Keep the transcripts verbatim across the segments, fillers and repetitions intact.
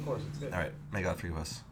course, it's good. All right, may God forgive us.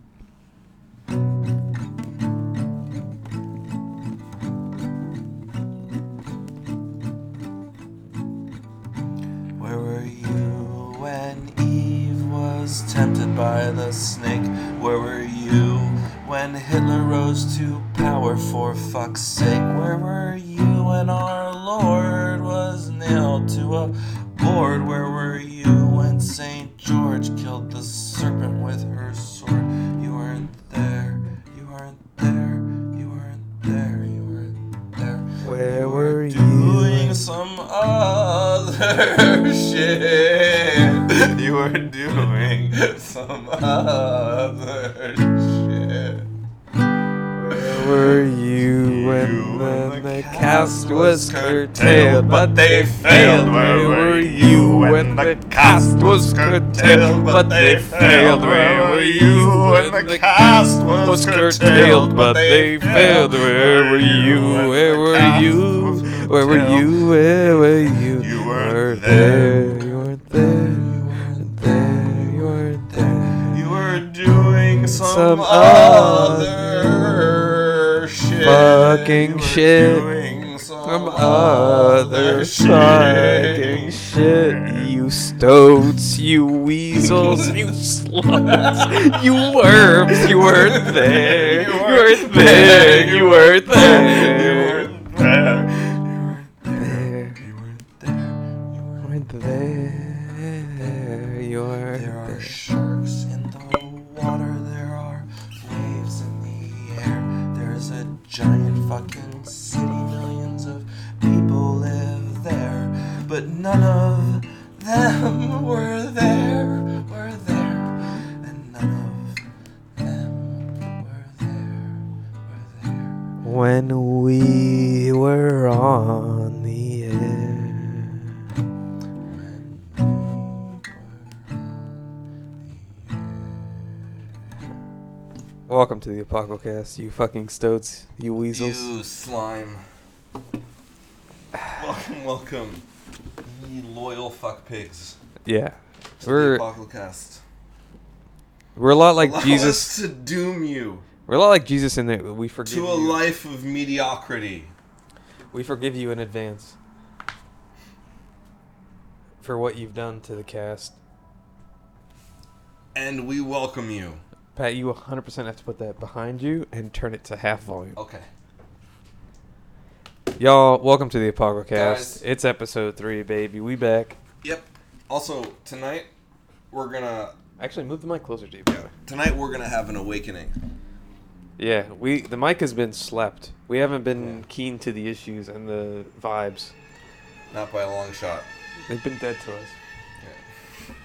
Where were you when Eve was tempted by the snake? Where were you when Hitler rose to power for fuck's sake? Where were you when our Lord was nailed to a board? Where were you when Saint George killed the serpent with her sword? You weren't there, you weren't there, you weren't there, you weren't there. Where you were were you? doing some other shit. You were doing some other shit. Where were you when the, the cast was curtailed, but they failed? Where were you when the cast was curtailed, but they failed? Where were you when the cast was curtailed, but they failed? Where were you? Where were you? Where were you? Where were you? You weren't weren't there. there. You weren't there. You weren't there. You weren't there. You were doing some, Some other shit. fucking You were shit. doing some, Some other shit. fucking shit. You stoats, you weasels, you sluts, you worms, you weren't there. You weren't there. You weren't there. You weren't there. there. You weren't there. You weren't there. You weren't There are there. sharks in the water. There are waves in the air. There's a giant fucking city. Millions of people live there. But none of them were there. Were there. And none of them were there. Were there. When we were on the air. Welcome to the Apocalypse, you fucking stoats, you weasels. You slime. Welcome, welcome. Ye loyal fuck pigs. Yeah. To We're the Apocalypse. we're a lot like Allow Jesus. us to doom you We're a lot like Jesus in that we forgive to a you. life of mediocrity. We forgive you in advance for what you've done to the cast. And we welcome you. Pat, you one hundred percent have to put that behind you and turn it to half volume. Okay. Y'all, welcome to the Apocrycast. Guys. It's episode three, baby. We back. Yep. Also, tonight we're gonna Actually, move the mic closer to you, brother. tonight we're gonna have an awakening. Yeah, we the mic has been slept. We haven't been Yeah. keen to the issues and the vibes. Not by a long shot. They've been dead to us. Yeah.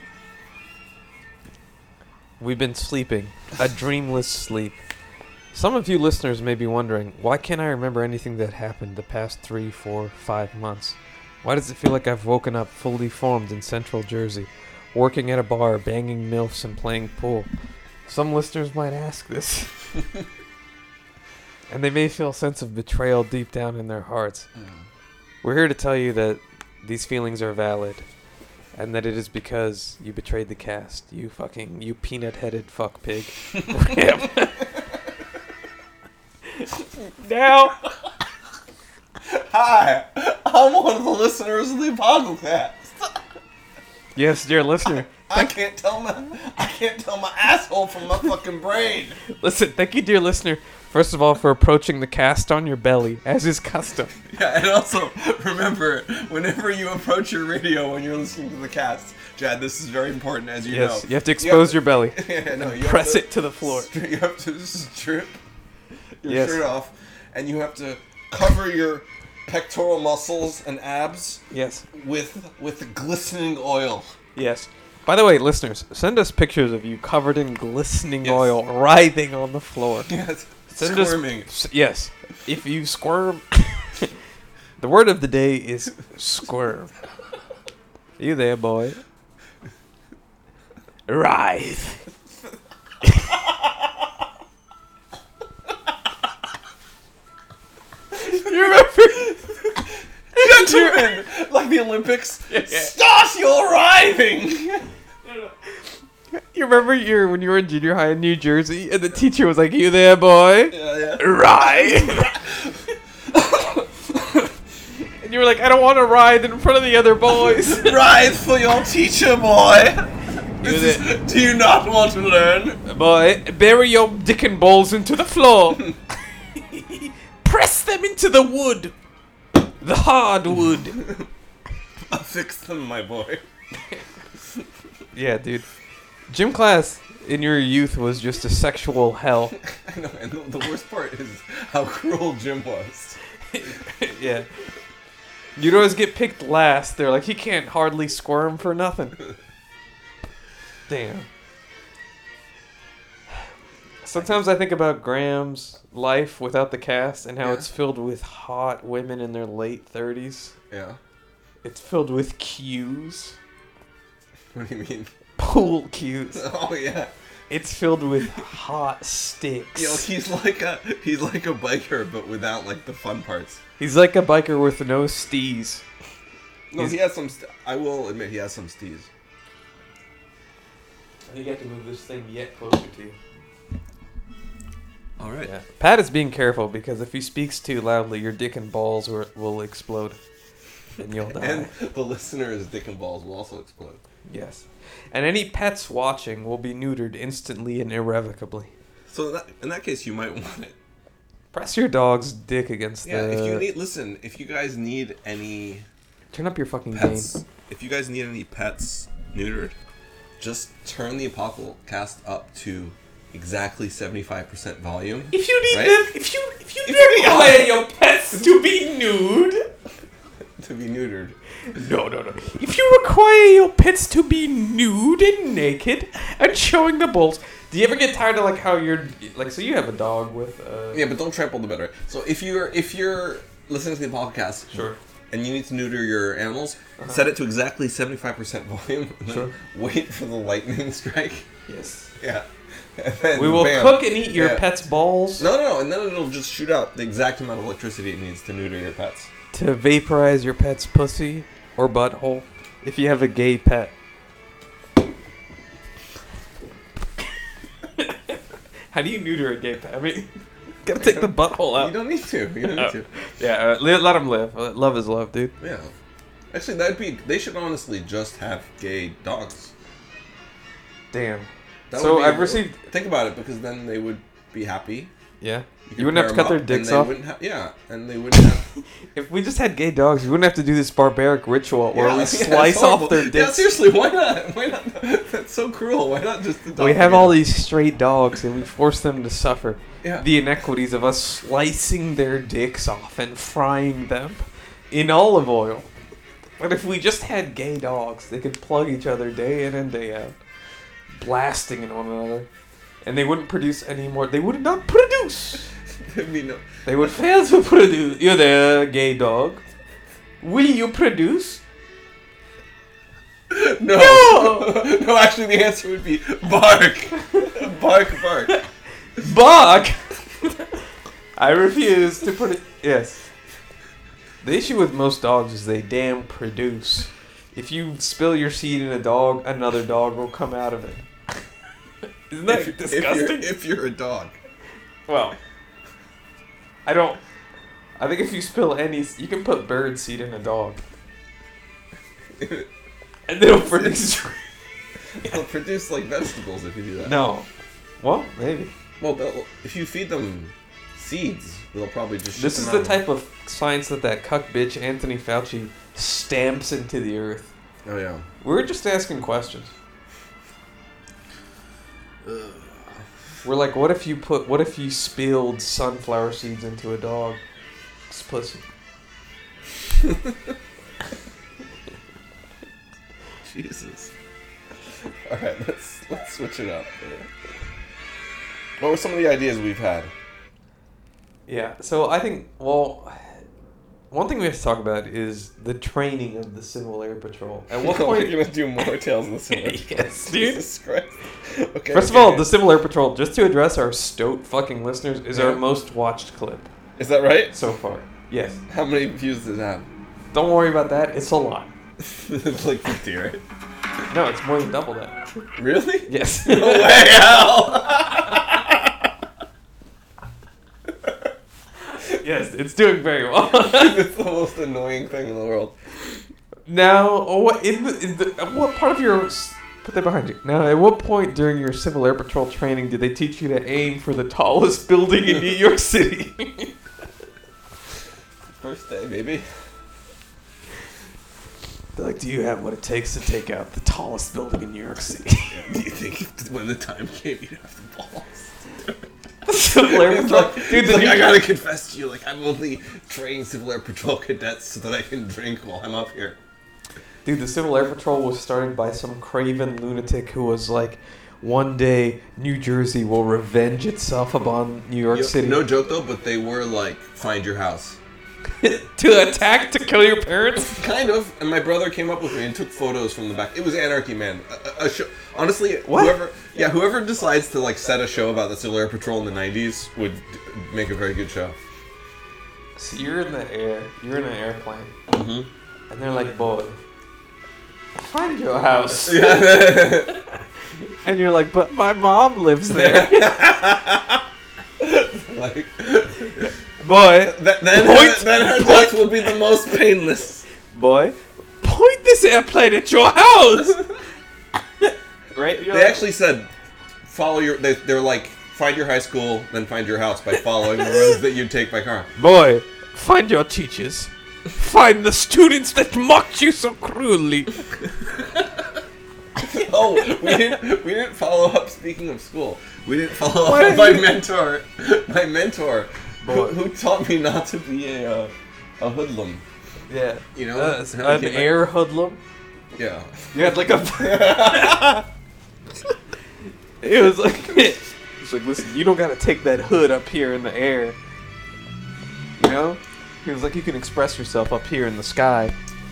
We've been sleeping. A dreamless sleep. Some of you listeners may be wondering, why can't I remember anything that happened the past three, four, five months? Why does it feel like I've woken up fully formed in central Jersey, working at a bar, banging MILFs, and playing pool? Some listeners might ask this. And they may feel a sense of betrayal deep down in their hearts. Mm. We're here to tell you that these feelings are valid. And that it is because you betrayed the cast. You fucking, you peanut-headed fuck pig. Now, Hi, I'm one of the listeners of the Apocalypse. yes, dear listener. I can't tell my I can't tell my asshole from my fucking brain. Listen, thank you, dear listener. First of all, for approaching the cast on your belly, as is custom. Yeah, and also remember, whenever you approach your radio when you're listening to the cast, Jad, this is very important, as you Yes, know. you have to expose your belly. Yeah, no, you Press have to, it to the floor. You have to strip your Yes. shirt off, and you have to cover your pectoral muscles and abs Yes, with with glistening oil. yes. By the way, listeners, send us pictures of you covered in glistening Yes. oil, writhing on the floor. Yes, Send us- squirming. S- yes. If you squirm, the word of the day is squirm. You there, boy? Writhe. You remember? Gentlemen, like the Olympics, Yeah, yeah. start your writhing. You remember your when you were in junior high in New Jersey and the teacher was like, "You there, boy?" Yeah, yeah. Ride. And you were like, "I don't want to ride in front of the other boys." Ride for your teacher, boy. You This is- do you not want to learn? Boy, bury your dick and balls into the floor. Press them into the wood. The hard wood. I'll fix them, my boy. Yeah, dude. Gym class in your youth was just a sexual hell. I know, and the, the worst part is how cruel Jim was. Yeah. You'd always get picked last. They're like, he can't hardly squirm for nothing. Damn. Sometimes I think about Graham's life without the cast and how Yeah. it's filled with hot women in their late thirties. Yeah. It's filled with cues. What do you mean? Pool cues. Oh yeah. It's filled with hot sticks. Yo, he's like a he's like a biker, but without like the fun parts. He's like a biker with no steez. No, He's- he has some. St- I will admit, he has some steez. I think you have to move this thing yet closer to you. All right. Yeah. Pat is being careful because if he speaks too loudly, your dick and balls will, will explode. And you'll die. And the listener's dick and balls will also explode. Yes. And any pets watching will be neutered instantly and irrevocably. So in that, in that case, you might want it. Press your dog's dick against Yeah. the... If you need, listen. If you guys need any Turn up your fucking pets, gain. if you guys need any pets neutered, just turn the Apocalypse up to exactly seventy-five percent volume. If you need Right? them, if you if you If you- require your pets to be nude... To be neutered. No, no, no. If you require your pets to be nude and naked and showing the balls, do you ever get tired of like how you're like? So you have a dog with. Uh, Yeah, but don't trample the bed, right? So if you're if you're listening to the podcast, Sure. and you need to neuter your animals, Uh-huh. set it to exactly seventy-five percent volume. And then Sure. Wait for the lightning strike. Yes. Yeah. And then We will bam. cook and eat your Yeah. pet's balls No, no, no, and then it'll just shoot out the exact amount of electricity it needs to neuter your pets. to vaporize your pet's pussy or butthole if you have a gay pet. How do you neuter a gay pet? I mean, gotta take the butthole You out. don't need to. You don't need Oh. to. Yeah, uh, let, let them live. Uh, Love is love, dude. Yeah. Actually, that'd be. They should honestly just have gay dogs. Damn. That So would be- I've received. Think about it, because then they would be happy. Yeah. could You wouldn't have to pair cut their 'em up, dicks and they off. wouldn't ha- yeah, and they wouldn't have. If we just had gay dogs, we wouldn't have to do this barbaric ritual where Yeah, we yeah, slice it's off horrible. their Yeah, dicks. seriously, why not? Why not? That's so cruel. Why not just adopt We have them? all these straight dogs and we force them to suffer Yeah. the inequities of us slicing their dicks off and frying them in olive oil. But if we just had gay dogs, they could plug each other day in and day out, blasting in one another. And they wouldn't produce any more. They would not produce. I mean, no. They would fail to produce. You're there, gay dog. Will you produce? No. No! No, actually, the answer would be bark. Bark, bark. Bark! I refuse to put it. Yes. The issue with most dogs is they damn produce. If you spill your seed in a dog, another dog will come out of it. Isn't that If, if, disgusting? you're, if you're a dog. Well, I don't. I think if you spill any, you can put bird seed in a dog, and they'll produce. They'll produce like vegetables if you do that. No. Well, maybe. Well, they'll- if you feed them seeds, they'll probably just. This shit is them the out. type of science that that cuck bitch Anthony Fauci stamps into the earth. Oh yeah. We're just asking questions. We're like, what if you put, what if you spilled sunflower seeds into a dog's pussy? Jesus. All right, let's let's switch it up. What were some of the ideas we've had? Yeah. So I think, well, one thing we have to talk about is the training of the Civil Air Patrol. At what We're point? gonna do more tales in the cinema. Yes, dude. Jesus Christ. Okay. First of okay. all, the Civil Air Patrol, just to address our stoat fucking listeners, is our Yeah. most watched clip Is that right? so far. Yes. How many views does it have? Don't worry about that. It's a lot. It's like fifty, right? No, it's more than double that. Really? Yes. No way, Al! Yes, it's doing very well. It's the most annoying thing in the world. Now, what in the, in the what part of your put that behind you? Now, at what point during your Civil Air Patrol training did they teach you to aim for the tallest building in New York City? First day, baby. They're like, do you have what it takes to take out the tallest building in New York City? Do you think when the time came, you'd have the balls? Civil Air Patrol, Like, dude. The like, New I York- gotta confess to you, like I'm only training Civil Air Patrol cadets so that I can drink while I'm up here. Dude, the Civil Air Patrol was started by some craven lunatic who was like, one day New Jersey will revenge itself upon New York Yo, City. no joke though, but they were like, find your house. To attack, to kill your parents? Kind of. And my brother came up with me and took photos from the back. It was anarchy, man. A, a, a show. Honestly, What? whoever, yeah, whoever decides to like set a show about the Civil Air Patrol in the nineties would d- make a very good show. So you're in the air, you're in an airplane, Mm-hmm. and they're like, boy, find your house. Yeah. And you're like, but my mom lives there. Like, Boy, that, then, Point. her, then her death will be the most painless. boy, point this airplane at your house. Right? You're They like, actually said, follow your. They, they're like, find your high school, then find your house by following the roads that you take by car. boy, find your teachers. Find the students that mocked you so cruelly. Oh, we didn't. We didn't follow up. Speaking of school, we didn't follow Why up did my you- mentor. My mentor, who, Boy. who taught me not to be a uh, a hoodlum. Yeah. You know, Uh, How I an came air hoodlum. back- Yeah. You had like a. It was like. It's like, listen, you don't gotta take that hood up here in the air. You know? He was like, you can express yourself up here in the sky.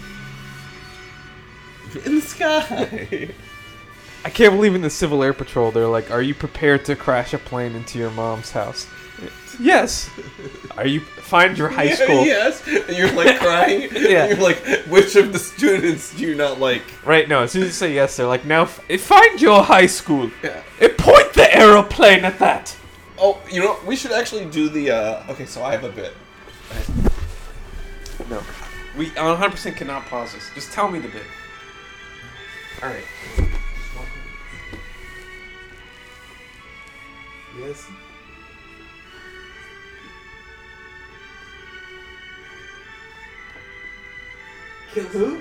In the sky. I can't believe in the Civil Air Patrol, they're like, are you prepared to crash a plane into your mom's house? Yes. Are you. Find your high Yeah, school. yes. And you're like crying. Yeah. You're like, which of the students do you not like? Right, no, as soon as you say yes, they're like, now f- find your high school. Yeah. And point the aeroplane at that. Oh, you know, we should actually do the. uh... Okay, so I have a bit. No. We one hundred percent cannot pause this. Just tell me the bit. Alright. Yes. Kill who?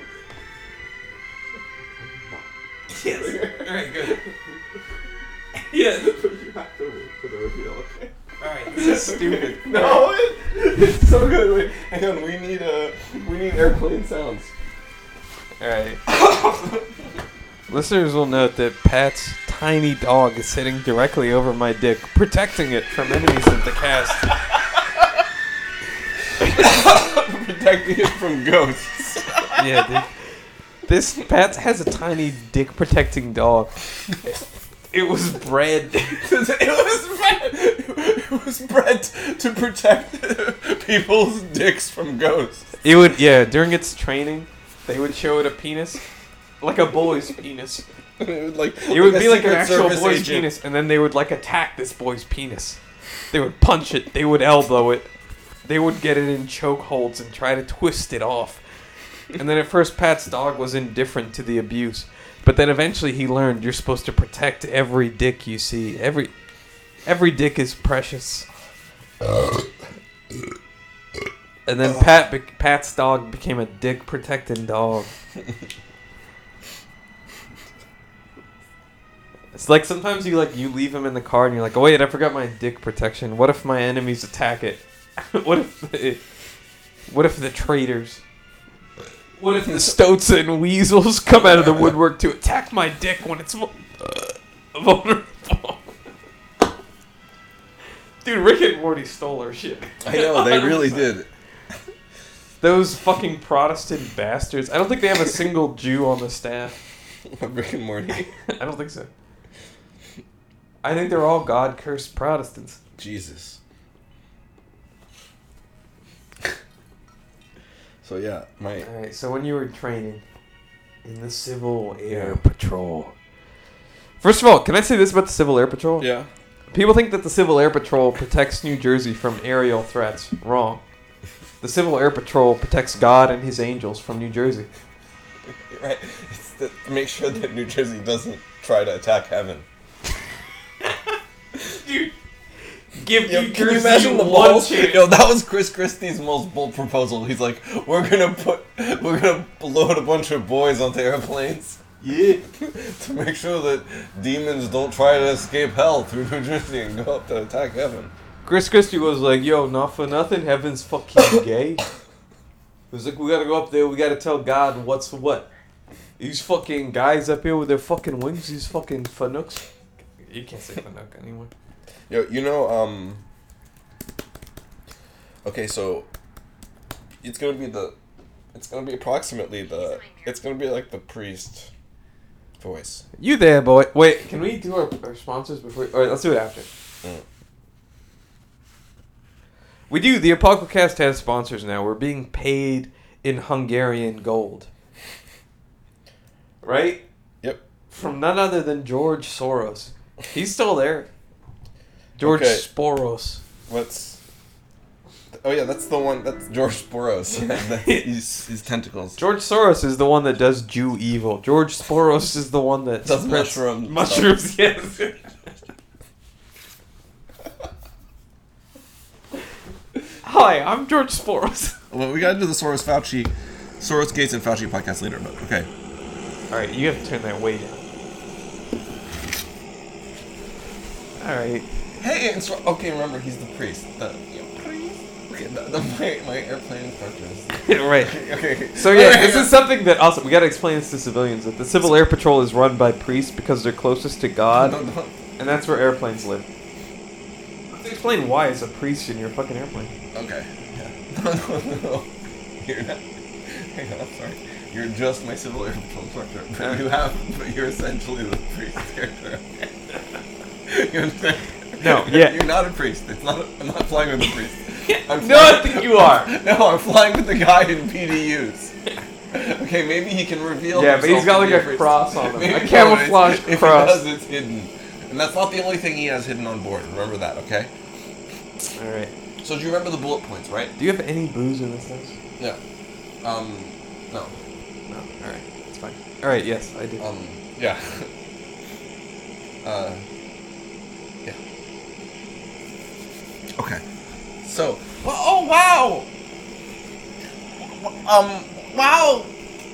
Yes. Alright, good. Yes. You have to wait for the reveal, okay? Alright, this is stupid. No, it, it's so good. Wait, hang on. We need uh, we need airplane sounds. Alright. Listeners will note that Pat's tiny dog is sitting directly over my dick, protecting it from enemies of the cast. Protecting it from ghosts. Yeah, dude. This Pat has a tiny dick protecting dog. It was bred. it was bred. It was bred to protect people's dicks from ghosts. It would, yeah, during its training, they would show it a penis. Like a boy's penis. It would like. It would be like an Secret actual Service boy's agent. penis, and then they would like attack this boy's penis. They would punch it, they would elbow it, they would get it in choke holds and try to twist it off. And then at first Pat's dog was indifferent to the abuse. But then eventually he learned you're supposed to protect every dick you see. Every every dick is precious. And then Pat be- Pat's dog became a dick protecting dog. It's like sometimes you like you leave him in the car and you're like, oh wait, I forgot my dick protection. What if my enemies attack it? What if the, what if the traitors? What if the stoats and weasels come out of the woodwork to attack my dick when it's vul- uh, vulnerable? Dude, Rick and Morty stole our shit. I know they really did. Those fucking Protestant bastards. I don't think they have a single Jew on the staff. Rick and Morty. I don't think so. I think they're all God-cursed Protestants. Jesus. So yeah, my Alright, so when you were training, in the Civil Air Patrol. First of all, can I say this about the Civil Air Patrol? Yeah. People think that the Civil Air Patrol protects New Jersey from aerial threats. Wrong. The Civil Air Patrol protects God and his angels from New Jersey. Right. It's to make sure that New Jersey doesn't try to attack heaven. Dude, give Yo, New can you Jersey imagine the one balls? chance. Yo, that was Chris Christie's most bold proposal. He's like, we're gonna put, we're gonna load a bunch of boys onto airplanes. Yeah. To make sure that demons don't try to escape hell through New Jersey and go up to attack heaven. Chris Christie was like, yo, not for nothing, heaven's fucking gay. He was like, we gotta go up there, we gotta tell God what's what. These fucking guys up here with their fucking wings, these fucking fanooks. You can't say fanook anymore. Yo, you know, um... Okay, so... It's gonna be the... It's gonna be approximately the... It's gonna be like the priest voice. You there, boy. Wait, can we do our, our sponsors before... Alright, let's do it after. Mm. We do. The Apocalypse has sponsors now. We're being paid in Hungarian gold. Right? Yep. From none other than George Soros. He's still there. George Okay. Sporos. What's... Oh yeah, that's the one, that's George Sporos. His, his tentacles. George Soros is the one that does Jew evil. George Sporos is the one that Does spreads mushroom mushrooms. Yes. Hi, I'm George Sporos. Well, we gotta do the Soros Fauci, Soros Gates and Fauci podcast later, but okay. All right, you have to turn that way down. All right. Hey, and so, okay, remember, he's the priest. The, you know, priest? Okay, the, the, my, my airplane instructor is... Right. Okay. So yeah, this is something that also we gotta explain this to civilians. That the Civil Air Patrol is run by priests because they're closest to God, No, no. and that's where airplanes live. Let's explain why is a priest in your fucking airplane. Okay. Yeah. No, no, no. You're not... Hang on, I'm sorry. You're just my Civil Air Patrol instructor, but you have... But you're essentially the priest character. You understand? No, You're, yeah. You're not a priest. It's not. A, I'm not flying with a priest. I'm No, I flying- think you are. No, I'm flying with the guy in P D Us. Okay, maybe he can reveal. Yeah, but he's himself got to like be a priest. cross on him, Maybe a no, camouflage it's- if cross. If he does, it's hidden, and that's not the only thing he has hidden on board. Remember that, okay? All right. So do you remember the bullet points, right? Do you have any booze in this house? Yeah. Um. No. No. All right. It's fine. All right. Yes, I do. Um. Yeah. uh. Yeah. Okay. So. Well, oh wow. Um. Wow.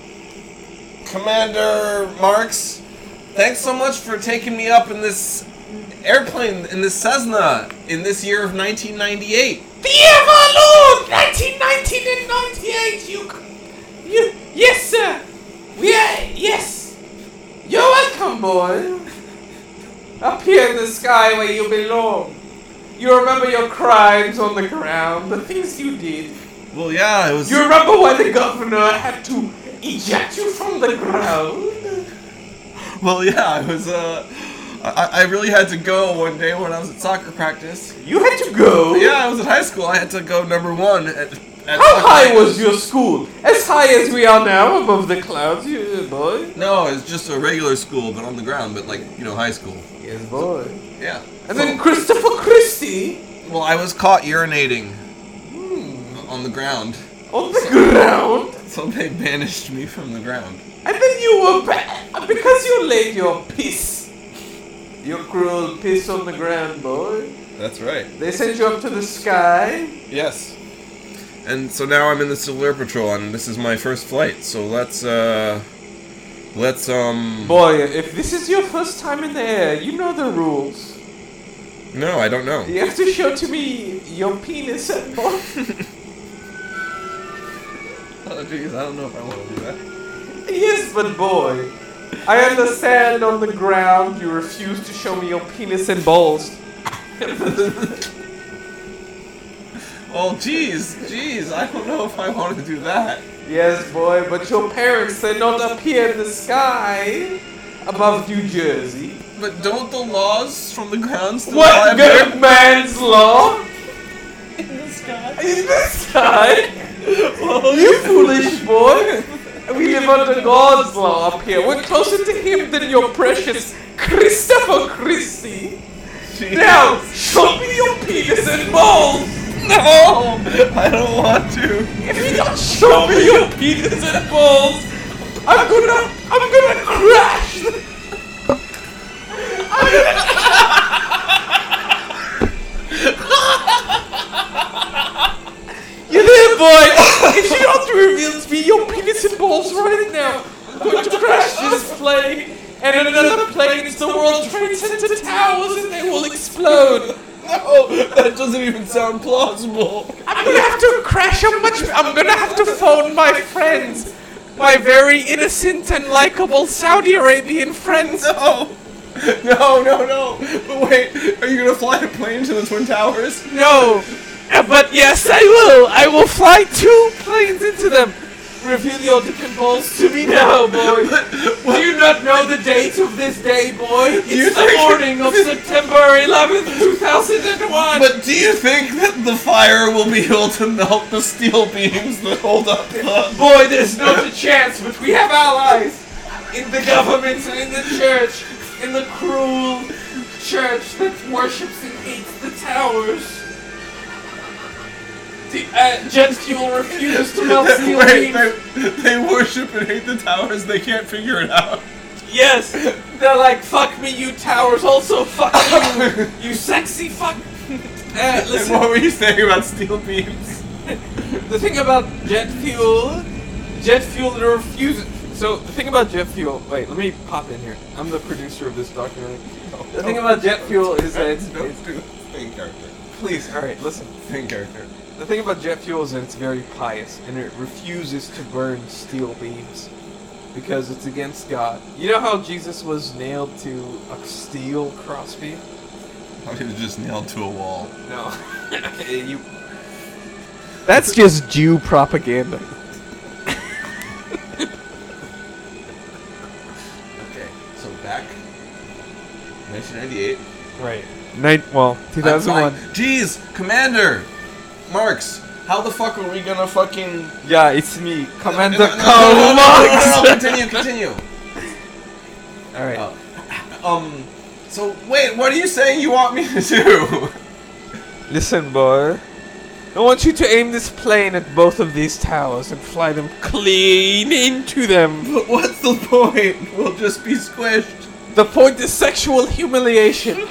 Commander Marks, thanks so much for taking me up in this airplane, in this Cessna, in this year of nineteen ninety-eight. The Evalon, nineteen nineteen and ninety-eight. You, you, yes, sir. We are, yes. You're welcome, boy. Up here in the sky where you belong. You remember your crimes on the ground, the things you did. Well, yeah, it was. You remember why the governor had to eject you from the ground? Well, yeah, I was. Uh, I, I really had to go one day when I was at soccer practice. You had to go? Yeah, I was at high school. I had to go number one at. at How soccer high practice. was your school? As high as we are now, above the clouds, you boy. No, it's just a regular school, but on the ground, but like, you know, high school. Yes, boy. Yeah. And then Christopher Christie Well, I was caught urinating on the ground, on the ground. so they banished me from the ground. And then you were ba- because you laid your piss. Your cruel piss on the ground, boy. That's right. They sent you up to the sky. Yes. And so now I'm in the Civil Air Patrol, and this is my first flight. So let's, uh, let's, um. Boy, if this is your first time in the air, you know the rules. No, I don't know. You have to show to me your penis and both. Oh, jeez, I don't know if I want to do that. Yes, but boy, I understand on the ground you refuse to show me your penis and balls. Well, jeez, jeez, I don't know if I want to do that. Yes, boy, but your parents, they're not up here in the sky above New Jersey. But don't the laws from the ground still What apply up good man's law? in the sky? In the sky? You foolish boy. We live under God's law up here. We're closer to him than your precious Christopher Christie. Now, show me your penis and balls! No! I don't want to. If you don't show me your penis and balls, I'm gonna, I'm gonna crash! I'm gonna... You there, boy? If you don't reveal to me your penis and balls right now, I'm going to crash this plane and another plane into the World Trade Center towers and they will explode. No, that doesn't even sound plausible. I'm gonna have to crash a much. I'm gonna have to phone my friends, my very innocent and likable Saudi Arabian friends. No, no, no, no. But wait, are you gonna fly a plane to the Twin Towers? No, uh, but yes, I will. I will fly two planes into them. Reveal your dick and balls to me now, boy. Do you not know the date of this day, boy? It's the morning of September eleventh, two thousand one. But do you think that the fire will be able to melt the steel beams that hold up the... Boy, there's not a chance, but we have allies in the government and in the church, in the cruel church that worships and hates the towers. The, uh, jet fuel refuses to melt steel Wait, beams. they, they worship and hate the towers, they can't figure it out. Yes, they're like, fuck me, you towers, also fuck you, you sexy fuck. Uh, And listen, what were you saying about steel beams? the thing about jet fuel, jet fuel that refuses. So the thing about jet fuel. Wait, let me pop in here. I'm the producer of this documentary. The thing about jet fuel is that it's, Don't it's do thing character. please. All right, listen. Thing character. The thing about jet fuel is that it's very pious and it refuses to burn steel beams because it's against God. You know how Jesus was nailed to a steel crossbeam? I was just nailed to a wall. No. you. That's just Jew propaganda. Okay, so back, nineteen ninety-eight. Right. Night. Well, two thousand one. Jeez, Commander, Marks, how the fuck are we gonna fucking? Yeah, it's me, Commander No, no, no, Karl no, no, no, Marx. no, no, continue, continue. All right. Uh, um. So wait, what are you saying you want me to do? Listen, boy. I want you to aim this plane at both of these towers and fly them clean into them. But what's the point? We'll just be squished. The point is sexual humiliation.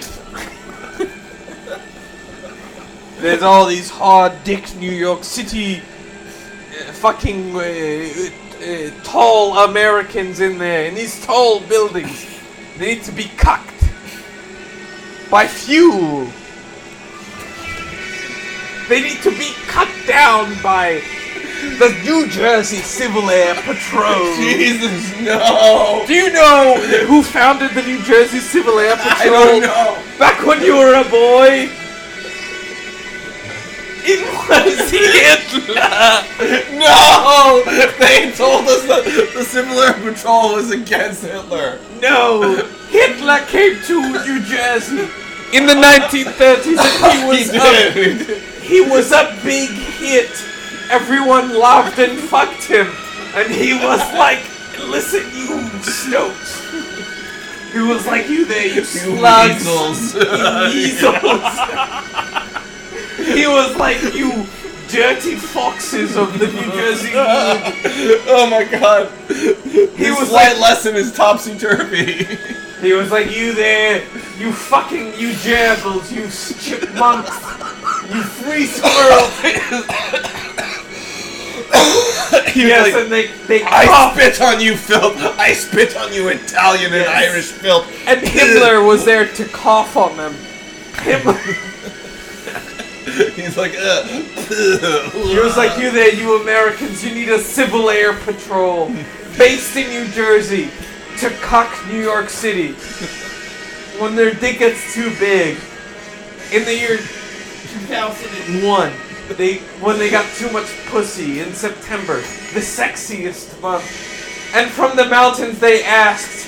There's all these hard dick New York City uh, fucking uh, uh, tall Americans in there, in these tall buildings. They need to be cucked by fuel. They need to be cut down by the New Jersey Civil Air Patrol. Jesus, no. Do you know who founded the New Jersey Civil Air Patrol? I don't know. Back when you were a boy? It was Hitler! No! They told us that the Civil Air Patrol was against Hitler. No! Hitler came to New Jersey in the nineteen thirties and he was He a, did. he was a big hit. Everyone loved and fucked him. And he was like, listen, you stokes. He was like, you there, you You slugs. weasels. You weasels. He was like, you dirty foxes of the New Jersey hood. Oh my god. He was slight like, lesson is topsy-turvy. he was like, you there, you fucking, you gerbils, you chipmunks, you free squirrels. Yes, like, and they, they I coughed. spit on you, filth. I spit on you, Italian and Yes. Irish filth. And Himmler was there to cough on them. Himmler. He's like, uh. He was like, you there, you Americans, you need a Civil Air Patrol based in New Jersey to cuck New York City when their dick gets too big. In the year two thousand one, they when they got too much pussy in September, the sexiest month. And from the mountains they asked,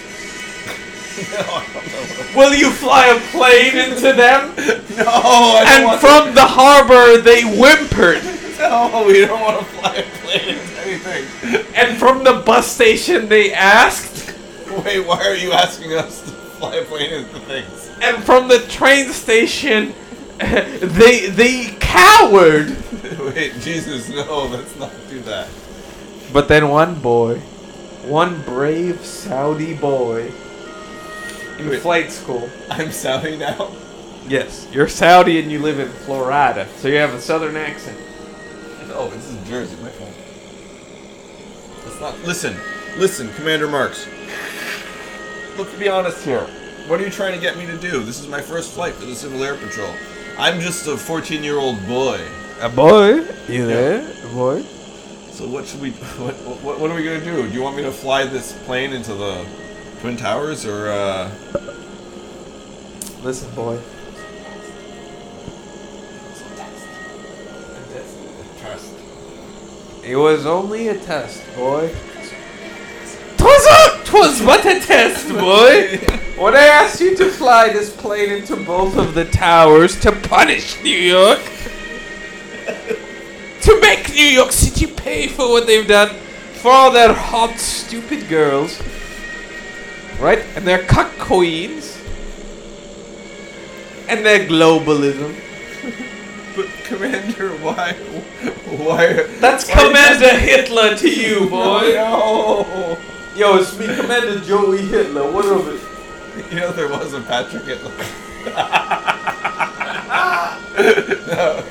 will you fly a plane into them? No, I don't And want from the harbor they whimpered. to. No, we don't want to fly a plane into anything. And from the bus station, they asked. Wait, why are you asking us to fly a plane into things? And from the train station, they they cowered. Wait, Jesus, no, let's not do that. But then one boy, one brave Saudi boy, in Wait. flight school. I'm Saudi now? Yes, you're Saudi and you live in Florida, so you have a southern accent. Oh, this is Jersey, my fault. Let's not. Listen, listen, Commander Marks. Let's be honest here. What are you trying to get me to do? This is my first flight for the Civil Air Patrol. I'm just a fourteen-year-old boy. A boy? You there? A boy? So what should we? What, what what are we gonna do? Do you want me to fly this plane into the Twin Towers, or uh? Listen, boy. Test. It was only a test, boy. Twas a, twas but a test, boy. When I asked you to fly this plane into both of the towers to punish New York, to make New York City pay for what they've done for all their hot, stupid girls, right? And their cuck queens, and their globalism. But Commander, why? Why? That's why Commander Hitler to you, boy. No. Yo, it's me, Commander Joey Hitler. What of it? You know there was a Patrick Hitler. No.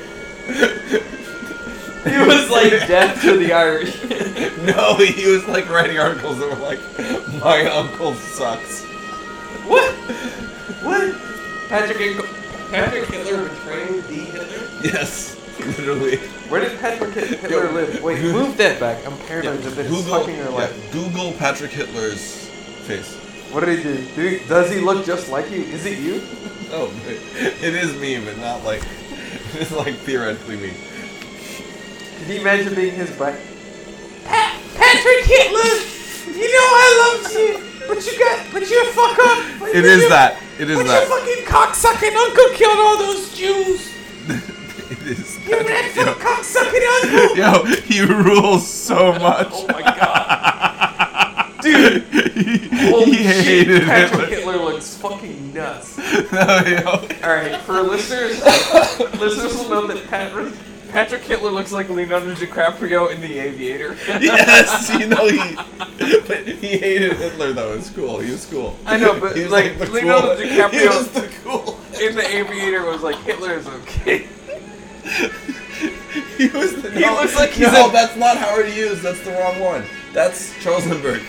He was like death to the Irish. No, he was like writing articles that were like, "My uncle sucks." What? What? Patrick and Patrick Hitler betrayed the Hitler? Yes, literally. Where did Patrick Hitler Yo, live? Wait, Goo- move that back. I'm paranoid Yeah, that it's Google, fucking her yeah, life. Google Patrick Hitler's face. What did he do? do he, does he look just like you? Is it you? Oh, but it is me, but not like it's like theoretically me. Can you imagine being his butt? Pa- Patrick Hitler! You know I love you, but you got, but you're a fuck up. It is that. It is But that. your fucking cocksucking uncle killed all those Jews. It is. You ran for cocksucking uncle. Yo, he rules so much. Oh my god. Dude. he, Holy he shit. hated Patrick Hitler. Hitler looks fucking nuts. No, yo. Alright, for listeners, listeners will know that Patrick, Patrick Hitler looks like Leonardo DiCaprio in The Aviator. Yes, you know he. But he hated Hitler though. It's cool. He was cool. I know, but He was like, the Leonardo cool. DiCaprio He was the cool. in The Aviator was like, Hitler is okay. He was the. He no, looks like he's no. a- That's not Howard Hughes. That's the wrong one. That's Charles Lindbergh.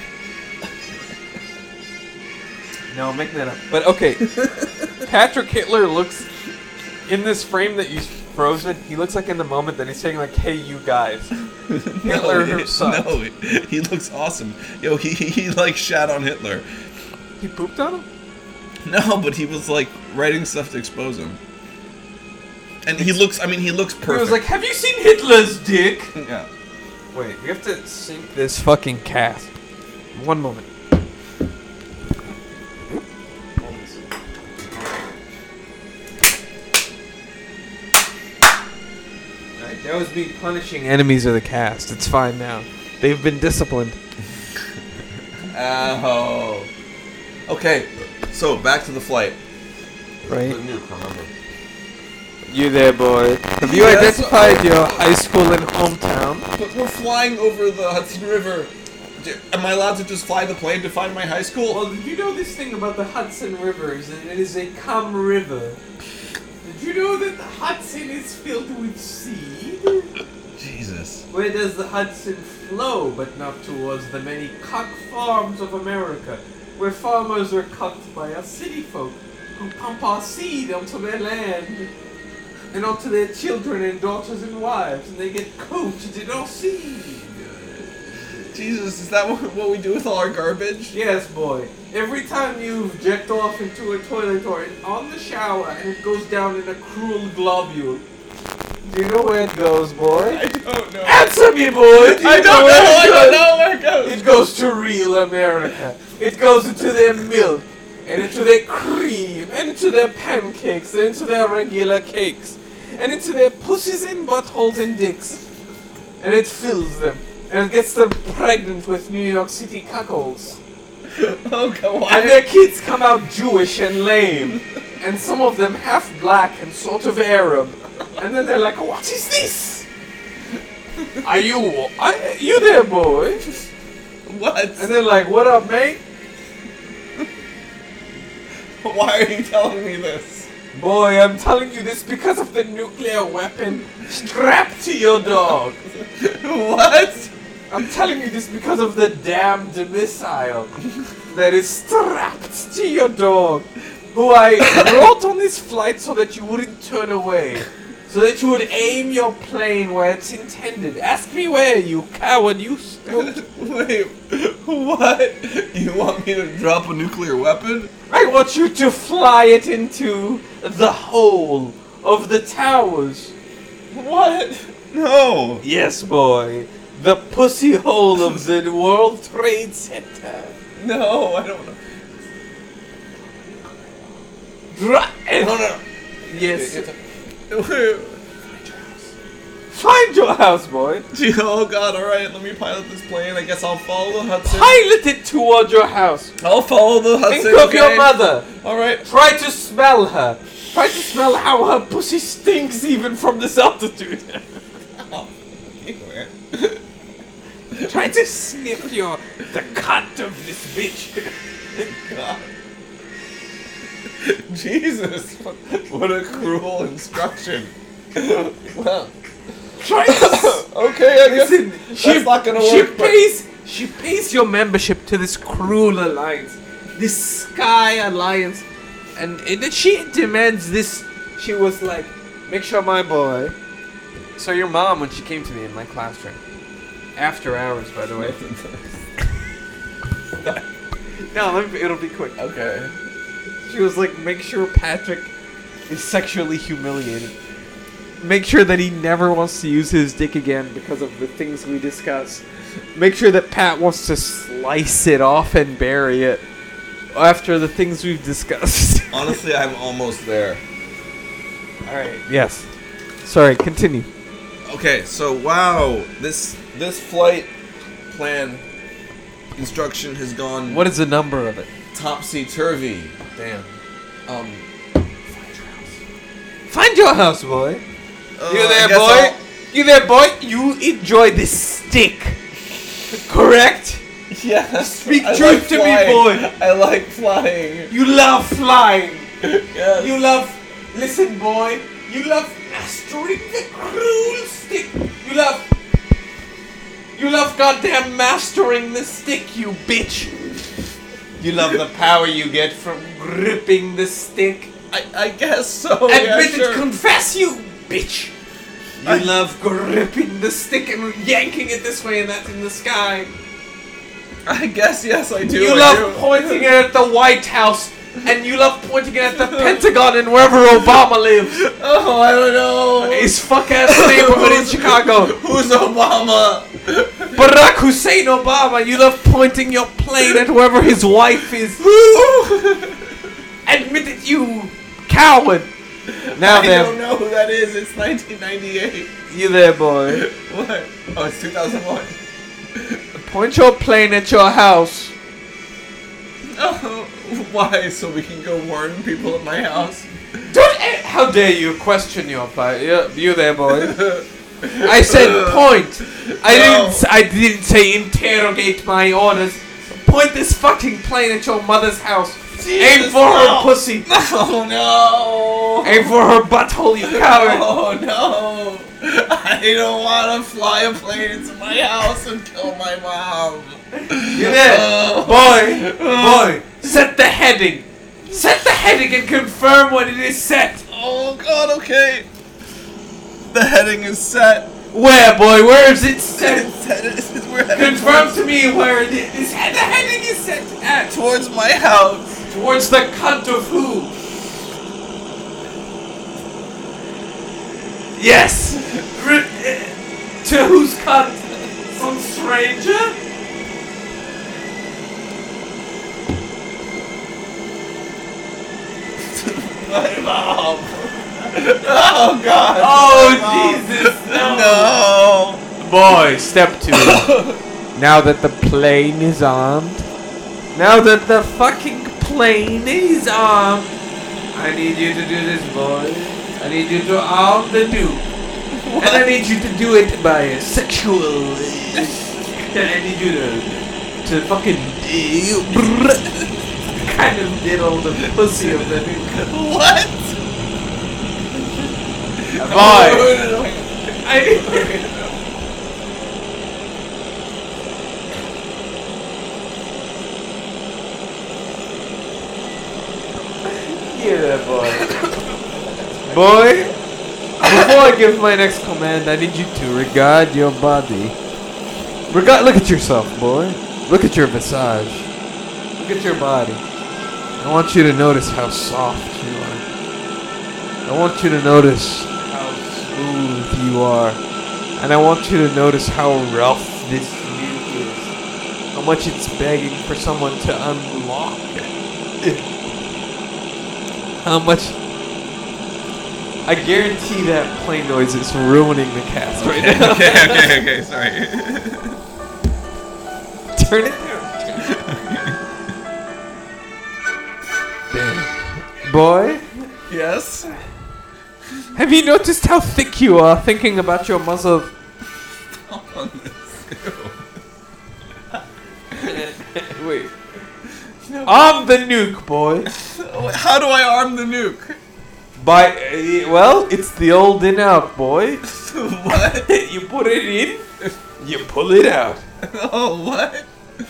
No, I'm making that up. But okay, Patrick Hitler looks, in this frame that you frozen, he looks like in the moment that he's saying like, hey you guys. Hitler no, he, sucked. no, he looks awesome. Yo, he, he he like shat on Hitler. He pooped on him? No, but he was like writing stuff to expose him. And he looks. I mean, he looks perfect. He was like, have you seen Hitler's dick? yeah. Wait, we have to sync this fucking cast. One moment. Alright, that was me punishing enemies of the cast. It's fine now. They've been disciplined. Oh. Okay. So back to the flight. Right? The nuke, remember? You there, boy. Have you Yes, identified oh. your high school and hometown? But we're flying over the Hudson River. D- Am I allowed to just fly the plane to find my high school? Well, did you know this thing about the Hudson River is that it is a calm river? Did you know that the Hudson is filled with seed? Jesus. Where does the Hudson flow, but not towards the many cock farms of America, where farmers are cucked by us city folk, who pump our seed onto their land, and onto their children and daughters and wives, and they get coached in our seed. Jesus, is that what, what we do with all our garbage? Yes, boy. Every time you've jacked off into a toilet or on the shower and it goes down in a cruel globule, do you know where it goes, boy? I don't know. Answer me, boy! Do you I don't know. where it I don't goes? know where it goes. It goes to real America. It goes into their milk, and into their cream, and into their pancakes, and into their regular cakes, and into their pussies and buttholes and dicks. And it fills them. and gets them pregnant with New York City cuckolds. Oh, go on. And their kids come out Jewish and lame. And some of them half black and sort of Arab. And then they're like, what is this? Are you, are you there, boy? What? And they're like, what up, mate? Why are you telling me this? Boy, I'm telling you this because of the nuclear weapon strapped to your dog. What? I'm telling you this because of the damned missile that is strapped to your dog, who I brought on this flight so that you wouldn't turn away, so that you would aim your plane where it's intended. Ask me where, you coward, you stupid. Wait, what? You want me to drop a nuclear weapon? I want you to fly it into the hole of the towers. What? No. Yes, boy. The pussy hole of the World Trade Center. No, I don't know. Dra- No, no, no. Yes. Wait. Find your house, boy. Oh god, alright, let me pilot this plane. I guess I'll follow the Hudson. Pilot it toward your house. I'll follow the Hudson. Think of okay? your mother. Alright. Try to smell her. Try to smell how her pussy stinks even from this altitude. Try to sniff your the cunt of this bitch. God. Jesus, what, what a cruel instruction. Well, Try to. okay, I guess Listen, that's she, not gonna she work. but- pays she pays your membership to this cruel alliance, this Sky Alliance, and, and she demands this. She was like, "Make sure my boy." So your mom, when she came to me in my classroom, after hours, by the way. No, let me, it'll be quick. Okay. She was like, "Make sure Patrick is sexually humiliated. Make sure that he never wants to use his dick again because of the things we discuss. Make sure that Pat wants to slice it off and bury it after the things we've discussed." Honestly, I'm almost there. Alright. Yes. Sorry, continue. Okay, so wow, this this flight plan instruction has gone What is the number of it? topsy-turvy. Damn. Um, Find your house, boy. uh, You I there, guess boy? I'll- You there, boy? You enjoy this stick. Correct? Yes. Speak I truth like to me, flying. boy. I like flying. You love flying. Yes. You love... Listen, boy. You love mastering the cruel stick. You love... You love goddamn mastering the stick, you bitch. You love the power you get from gripping the stick. I, I guess so. Admit yeah, it, sure. confess, you bitch. You I- love gripping the stick and yanking it this way and that in the sky. I guess yes, I do. You I love do. pointing it at the White House, and you love pointing it at the Pentagon and wherever Obama lives. Oh, I don't know. His fuck ass neighborhood in Chicago. Who's Obama? Barack Hussein Obama. You love pointing your plane at whoever his wife is. Admit it, you coward. Now I then, don't know who that is. It's nineteen ninety-eight. you there, boy. What? Oh, it's two thousand one. Point your plane at your house. Oh, why? So we can go warn people at my house? Don't, eh, how dare you question your pi- you, you there, boy? I said point. I No. didn't. s- I didn't say interrogate my orders. Point this fucking plane at your mother's house. Aim Jesus, for her no. pussy. Oh no! Aim for her butthole, you coward. Oh no! I don't want to fly a plane into my house and kill my mom. You there, Oh. boy? Boy, set the heading. Set the heading and confirm when it is set. Oh god, okay. The heading is set. Where, boy? Where is it set? It's headed- it's- we're headed Confirm towards, to me where it is. The heading is set at. towards my house. Towards the cunt of who? Yes! R- uh, to whose cunt? Some stranger? My mom. Oh god. Oh, My mom. Jesus, no! No. Boy, step two. Now that the plane is armed, now that the fucking plane is armed, I need you to do this, boy. I need you to arm the nuke. And I need you to do it by a sexual. I need you to, to fucking kind of diddle the pussy of the nuke. What? Boy, I. Hear that, boy. Boy, before I give my next command, I need you to regard your body. Regard, look at yourself, boy. Look at your visage. Look at your body. I want you to notice how soft you are. I want you to notice how smooth you are. And I want you to notice how rough this nuke is. How much it's begging for someone to unlock it. How much? I guarantee that plane noise is ruining the cast right now. okay, okay, okay, sorry. Turn it down. Damn. Boy, Yes? have you noticed how thick you are thinking about your muzzle? Wait. Arm the nuke, boy. How do I arm the nuke? By, uh, well, it's the old in out, boy. What? You put it in, you pull it out. Oh, what?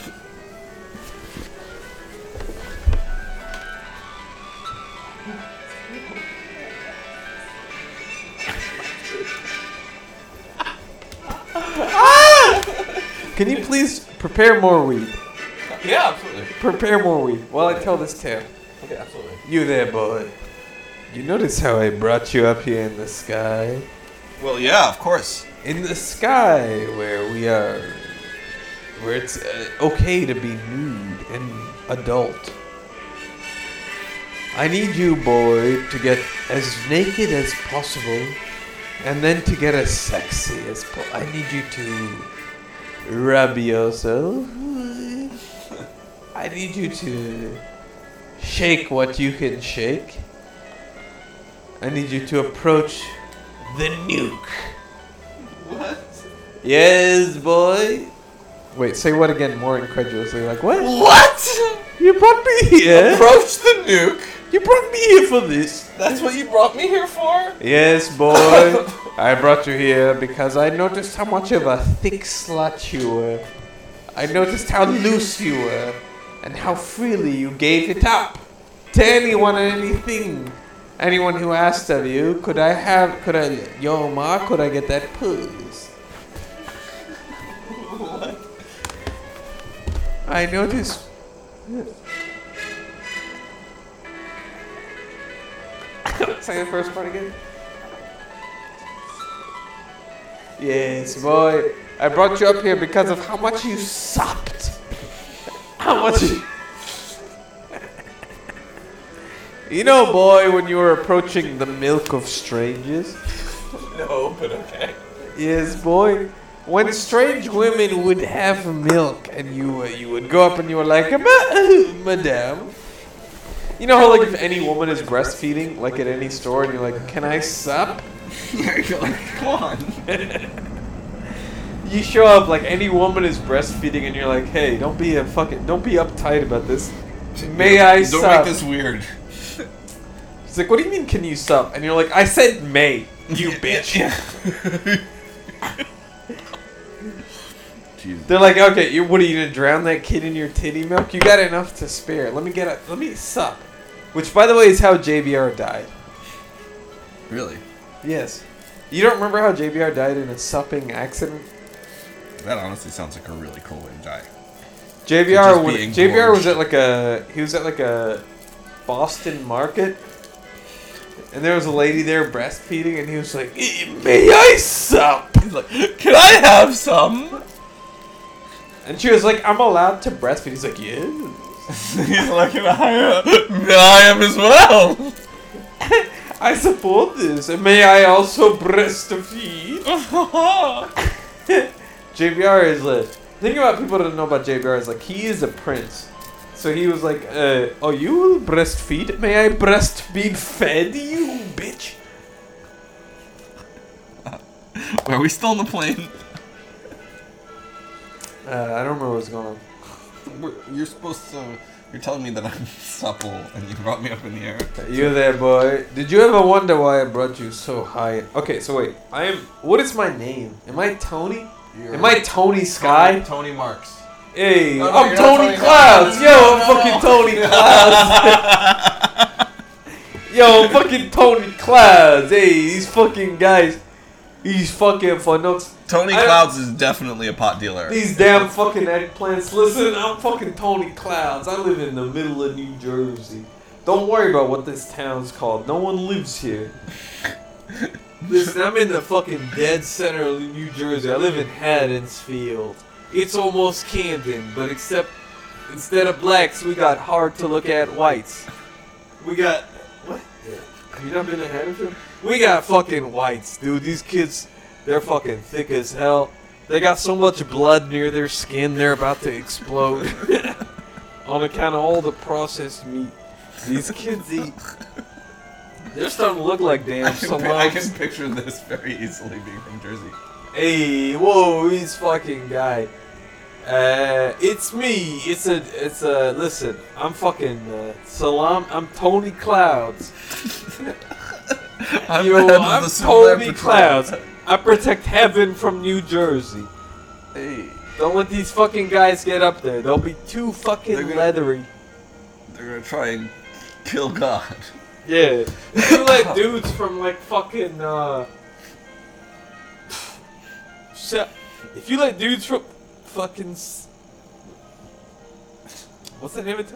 Can you please prepare more weed? Yeah, absolutely. Prepare more weed while I tell this tale. Okay, absolutely. You there, boy. You notice how I brought you up here in the sky? Well, yeah, of course. In the sky where we are, where it's uh, okay to be nude and adult. I need you, boy, to get as naked as possible, and then to get as sexy as possible. I need you to rub yourself. I need you to shake what you can shake. I need you to approach the nuke. What? Yes, boy. Wait, say what again more incredulously. Like, what? What? You brought me here? Approach the nuke? You brought me here for this? That's what you brought me here for? Yes, boy. I brought you here because I noticed how much of a thick slut you were. I noticed how loose you were. And how freely you gave it up. To anyone and anything. Anyone who asked of you, could I have, could I, yo, ma, could I get that puss? What? I noticed. Say the first part again. Yes, boy. I brought you up here because of how much you supped. How much you... You know, boy, when you were approaching the milk of strangers? No, but okay. Yes, boy. When strange women would have milk and you uh, you would go up and you were like, "Ma- Madame." You know how, like, if any woman is breastfeeding, like at any store, and you're like, "Can I sup?" You're like, come on. You show up like any woman is breastfeeding, and you're like, "Hey, don't be a fucking, don't be uptight about this. May I Don't sup?" make this weird. It's like, "What do you mean, can you sup?" And you're like, "I said may, you bitch." Jesus. They're like, "Okay, you, what are you gonna drown that kid in your titty milk? You got enough to spare. Let me get a, let me sup." Which, by the way, is how J B R died. Really? Yes. You don't remember how J B R died in a supping accident? That honestly sounds like a really cool way to die. J B R just was, be J B R was engorged. at like a he was at like a Boston market, and there was a lady there breastfeeding, and he was like, "Eh, "May I sup?" He's like, can I have some? And she was like, "I'm allowed to breastfeed." He's like, "Yeah." He's like, can I, uh, I am as well. I support this, and may I also breastfeed? J B R is a... Think about people that don't know about J B R is like, he is a prince. So he was like, uh, oh, you will breastfeed? May I breastfeed fed you, bitch? Are we still on the plane? Uh, I don't remember what's going on. We're- You're supposed to... You're telling me that I'm supple and you brought me up in the air. You there, boy. Did you ever wonder why I brought you so high? Okay, so wait. I am... What is my name? Am I Tony? You're Am I Tony Sky? Tony, Tony Marks. Hey, Oh, no, I'm you're not Tony, Tony Clouds. Clouds. Yo, I'm No, no, fucking no. Tony Clouds. Yo, I'm fucking Tony Clouds. Hey, these fucking guys. These fucking funnocks. Tony I- Clouds is definitely a pot dealer. These damn fucking eggplants. Listen, I'm fucking Tony Clouds. I live in the middle of New Jersey. Don't worry about what this town's called. No one lives here. Listen, I'm in the fucking dead center of New Jersey. I live in Haddonsfield. It's almost Camden, but except instead of blacks, we got hard to look at whites. We got what? Have you not been to Haddonfield? We got fucking whites, dude. These kids, they're fucking thick as hell. They got so much blood near their skin, they're about to explode. On account of all the processed meat these kids eat. They're starting to look like damn I can, pi- I can salams. picture this very easily being from Jersey. Hey, whoa, he's fucking guy. Uh, it's me. It's a, it's a, listen, I'm fucking, uh, Salam, I'm Tony Clouds. I'm Yo, the head of I'm the Civil Air Tony Patrol. Clouds. I protect heaven from New Jersey. Hey, Don't let these fucking guys get up there. They'll be too fucking They're gonna- leathery. they're gonna try and kill God. Yeah. If you let dudes from like fucking, uh... Shut. If you let dudes from fucking... s- What's the name of it?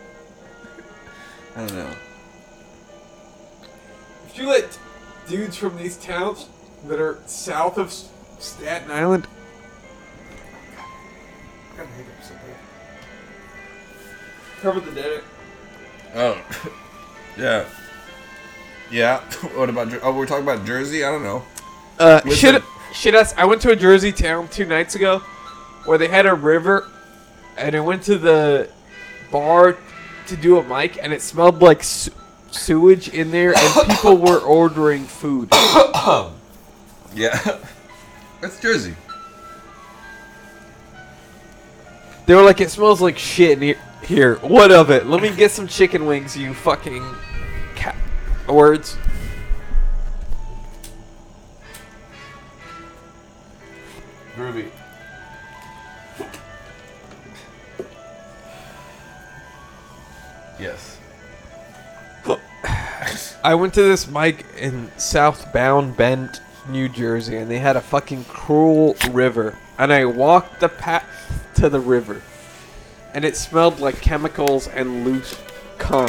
I don't know. If you let dudes from these towns that are south of S- Staten Island... I got hiccups, okay. Cover the dead. Oh, yeah, yeah. What about? Jer- Oh, we're talking about Jersey. I don't know. Uh, Listen. shit, shit us. I went to a Jersey town two nights ago where they had a river, and I went to the bar to do a mic, and it smelled like su- sewage in there, and people were ordering food. Yeah, that's Jersey. They were like, it smells like shit in here. Here, what of it? Let me get some chicken wings, you fucking cat words. Groovy. Yes. I went to this mic in Southbound Bend, New Jersey, and they had a fucking cruel river. And I walked the path to the river, and it smelled like chemicals and loose cum.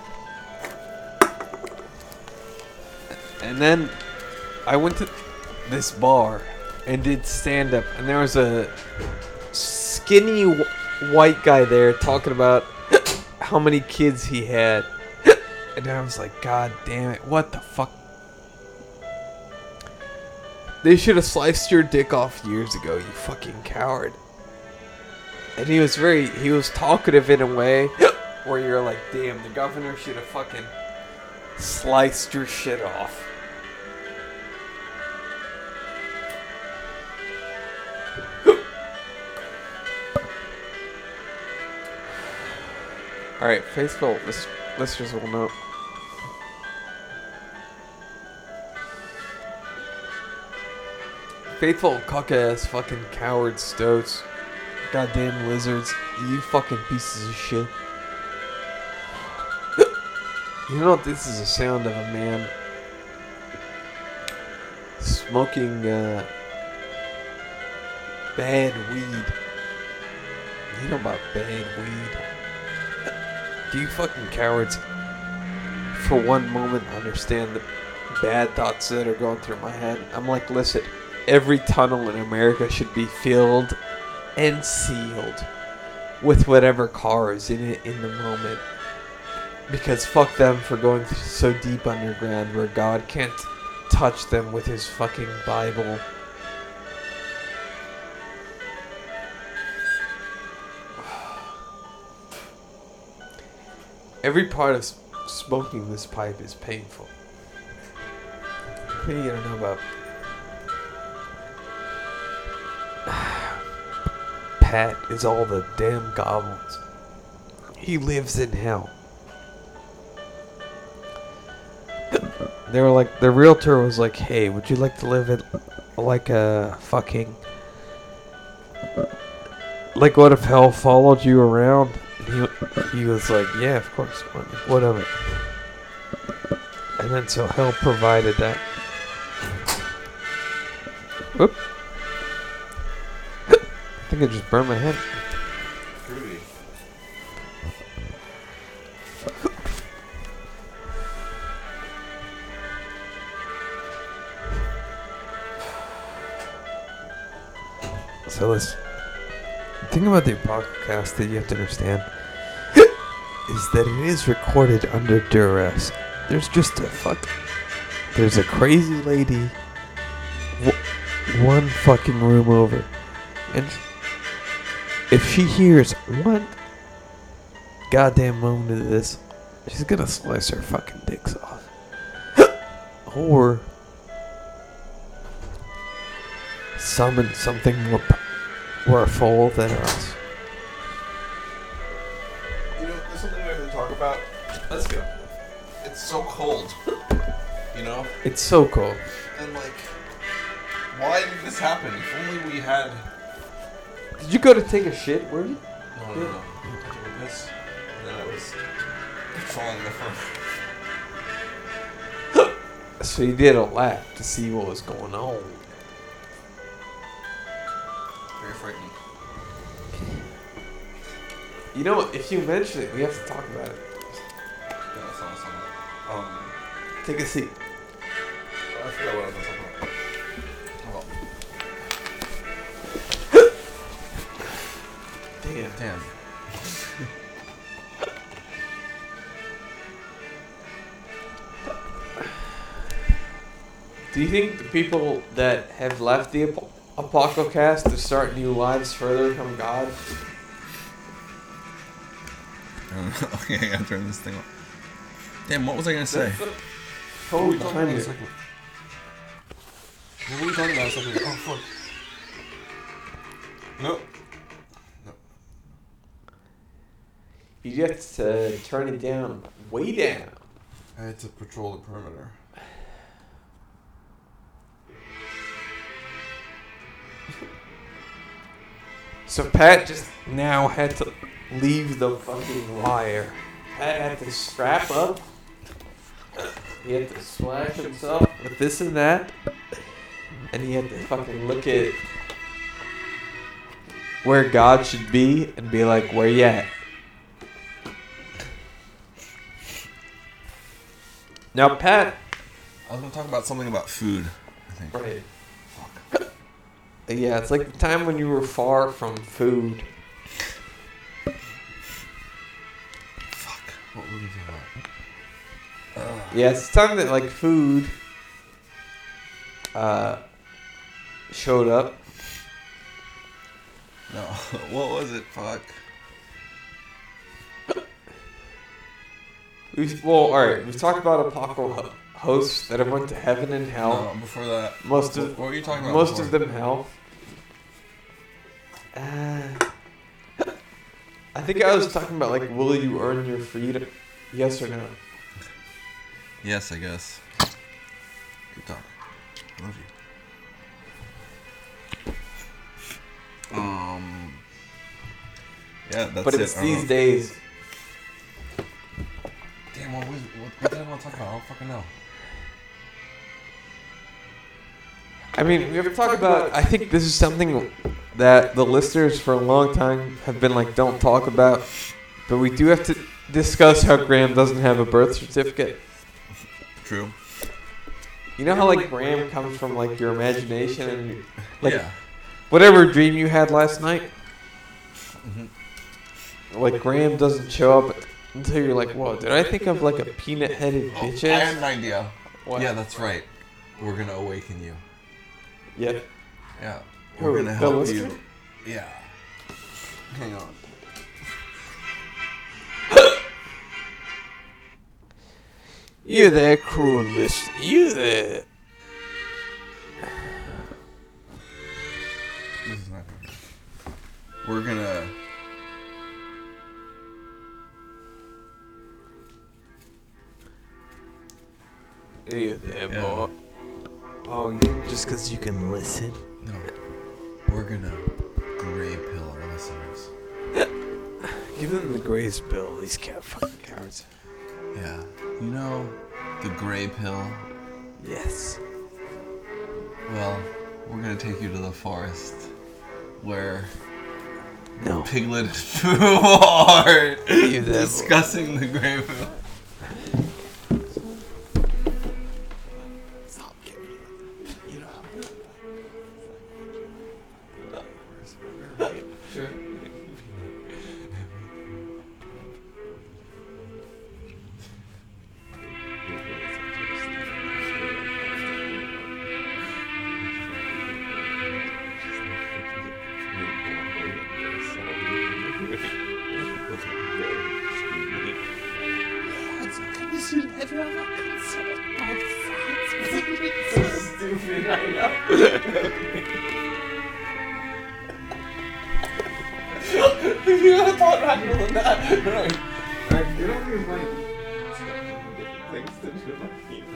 And then I went to this bar and did stand up, and there was a skinny wh- white guy there talking about how many kids he had. And I was like, God damn it, what the fuck? They should have sliced your dick off years ago, you fucking coward. And he was very, he was talkative in a way where you're like, damn, the governor should have fucking sliced your shit off. Alright, faithful lis- listeners will know. Faithful cuck-ass fucking coward stoats. Goddamn lizards. You fucking pieces of shit. You know what? This is the sound of a man smoking uh, bad weed. You know about bad weed. Do you fucking cowards for one moment understand the bad thoughts that are going through my head? I'm like, listen, every tunnel in America should be filled and sealed with whatever car is in it in the moment. Because fuck them for going so deep underground where God can't touch them with his fucking Bible. every part of s- smoking this pipe is painful. What do you gotta know about Pat is all the damn goblins. He lives in hell. They were like, the realtor was like, hey, would you like to live in like a fucking, like what if hell followed you around? And he, he was like, yeah, of course, what, what of it? And then so hell provided that. Whoop. I think I just burned my head. Fruity. So listen, the thing about the Apocryphast that you have to understand is that it is recorded under duress. There's just a fuck. There's a crazy lady w- one fucking room over. And if she hears one goddamn moment of this, she's gonna slice her fucking dicks off. Or summon something more powerful than us. You know, there's something we have to talk about. Let's go. It's so cold. You know? It's so cold. And like, why did this happen? If only we had. Did you go to take a shit? Were you? No, no, no. I took a piss. And then I was patrolling the front. So you did a lap to see what was going on. Very frightening. You know, if you mention it, we have to talk about it. Yeah, that's not something. Um, Take a seat. I forgot what I was talking about. Oh, Damn. damn. Do you think the people that have left the Ap- Apocryphast to start new lives further from God? Um, okay, I gotta turn this thing off. Damn, what was I gonna say? Totally What behind were we you. talking about? What were we talking about? Something. Oh fuck. Nope. You have to turn it down, way down. I had to patrol the perimeter. So Pat just now had to leave the fucking wire. Pat had to strap up. He had to splash himself with this and that. And he had to fucking look at where God should be and be like, where you at? Now Pat... I was gonna talk about something about food, I think. Right. Yeah, it's like the time when you were far from food. Fuck. What were we talking about? Uh, Yeah, it's the time that like food uh, showed up. no. What was it? Fuck. We've, well, alright, we've talked about apocalypse hosts that have went to heaven and hell. No, before that. Most of What were you talking about? most before? of them hell. Uh, I think I was talking about like, will you earn your freedom? Yes or no? Yes, I guess. Good talk. Love you. Um. Yeah, that's But it. it's I don't these know. days. Damn, what, was, what, what did I want to talk about? I don't fucking know. I mean, we have to talk about. I think this is something that the listeners for a long time have been like, don't talk about. But we do have to discuss how Graham doesn't have a birth certificate. True. You know how like Graham comes from like your imagination and you- like yeah. whatever dream you had last night. Mm-hmm. Like Graham doesn't show up until you're like, whoa, did I think of like a peanut-headed Oh, bitch I ass? had an idea. What? Yeah, that's right. We're gonna awaken you. Yeah. Yeah. Who, We're gonna the help listener? you. Yeah. Hang on. You there, cruel listener. You there. This is not good. We're gonna. You there, Yeah. boy. Oh, you just because you can listen? No. We're gonna gray pill our listeners. Give them the grace bill, these cat fucking cowards. Yeah. You know, the gray pill? Yes. Well, we're gonna take you to the forest where No. Piglet and Pooh are You there, boy. discussing the gray pill. Stop giving it. You know. Sure. Stupid, I know. You would have thought rather than that. Right. Alright, get over your mic. Things to do like you.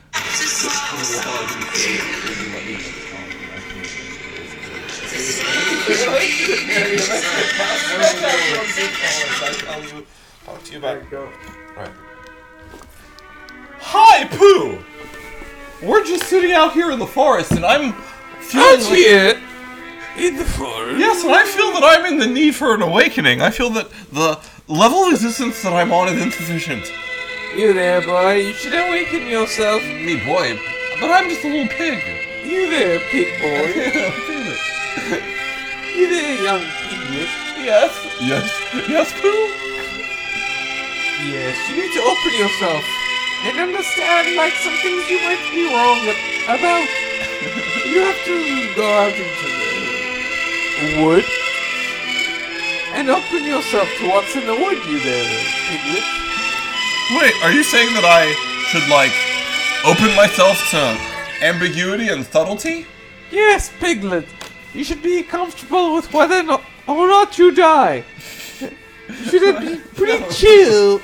Talk to you about. Go. Alright. Hi, Pooh! We're just sitting out here in the forest, and I'm feeling Out like... here in the forest. Yes, and I feel that I'm in the need for an awakening. I feel that the level of existence that I'm on is insufficient. You there, boy. You should awaken yourself. Me, boy, but I'm just a little pig. You there, pig boy. Piglet. You there, young piglet. Yes. Yes. Yes, Pooh? Yes, you need to open yourself and understand, like, some things you might be wrong about. You have to go out into the wood and open yourself to what's in the wood, you there, piglet. Wait, are you saying that I should, like, open myself to ambiguity and subtlety? Yes, piglet. You should be comfortable with whether or not, or not you die. You should be pretty chill.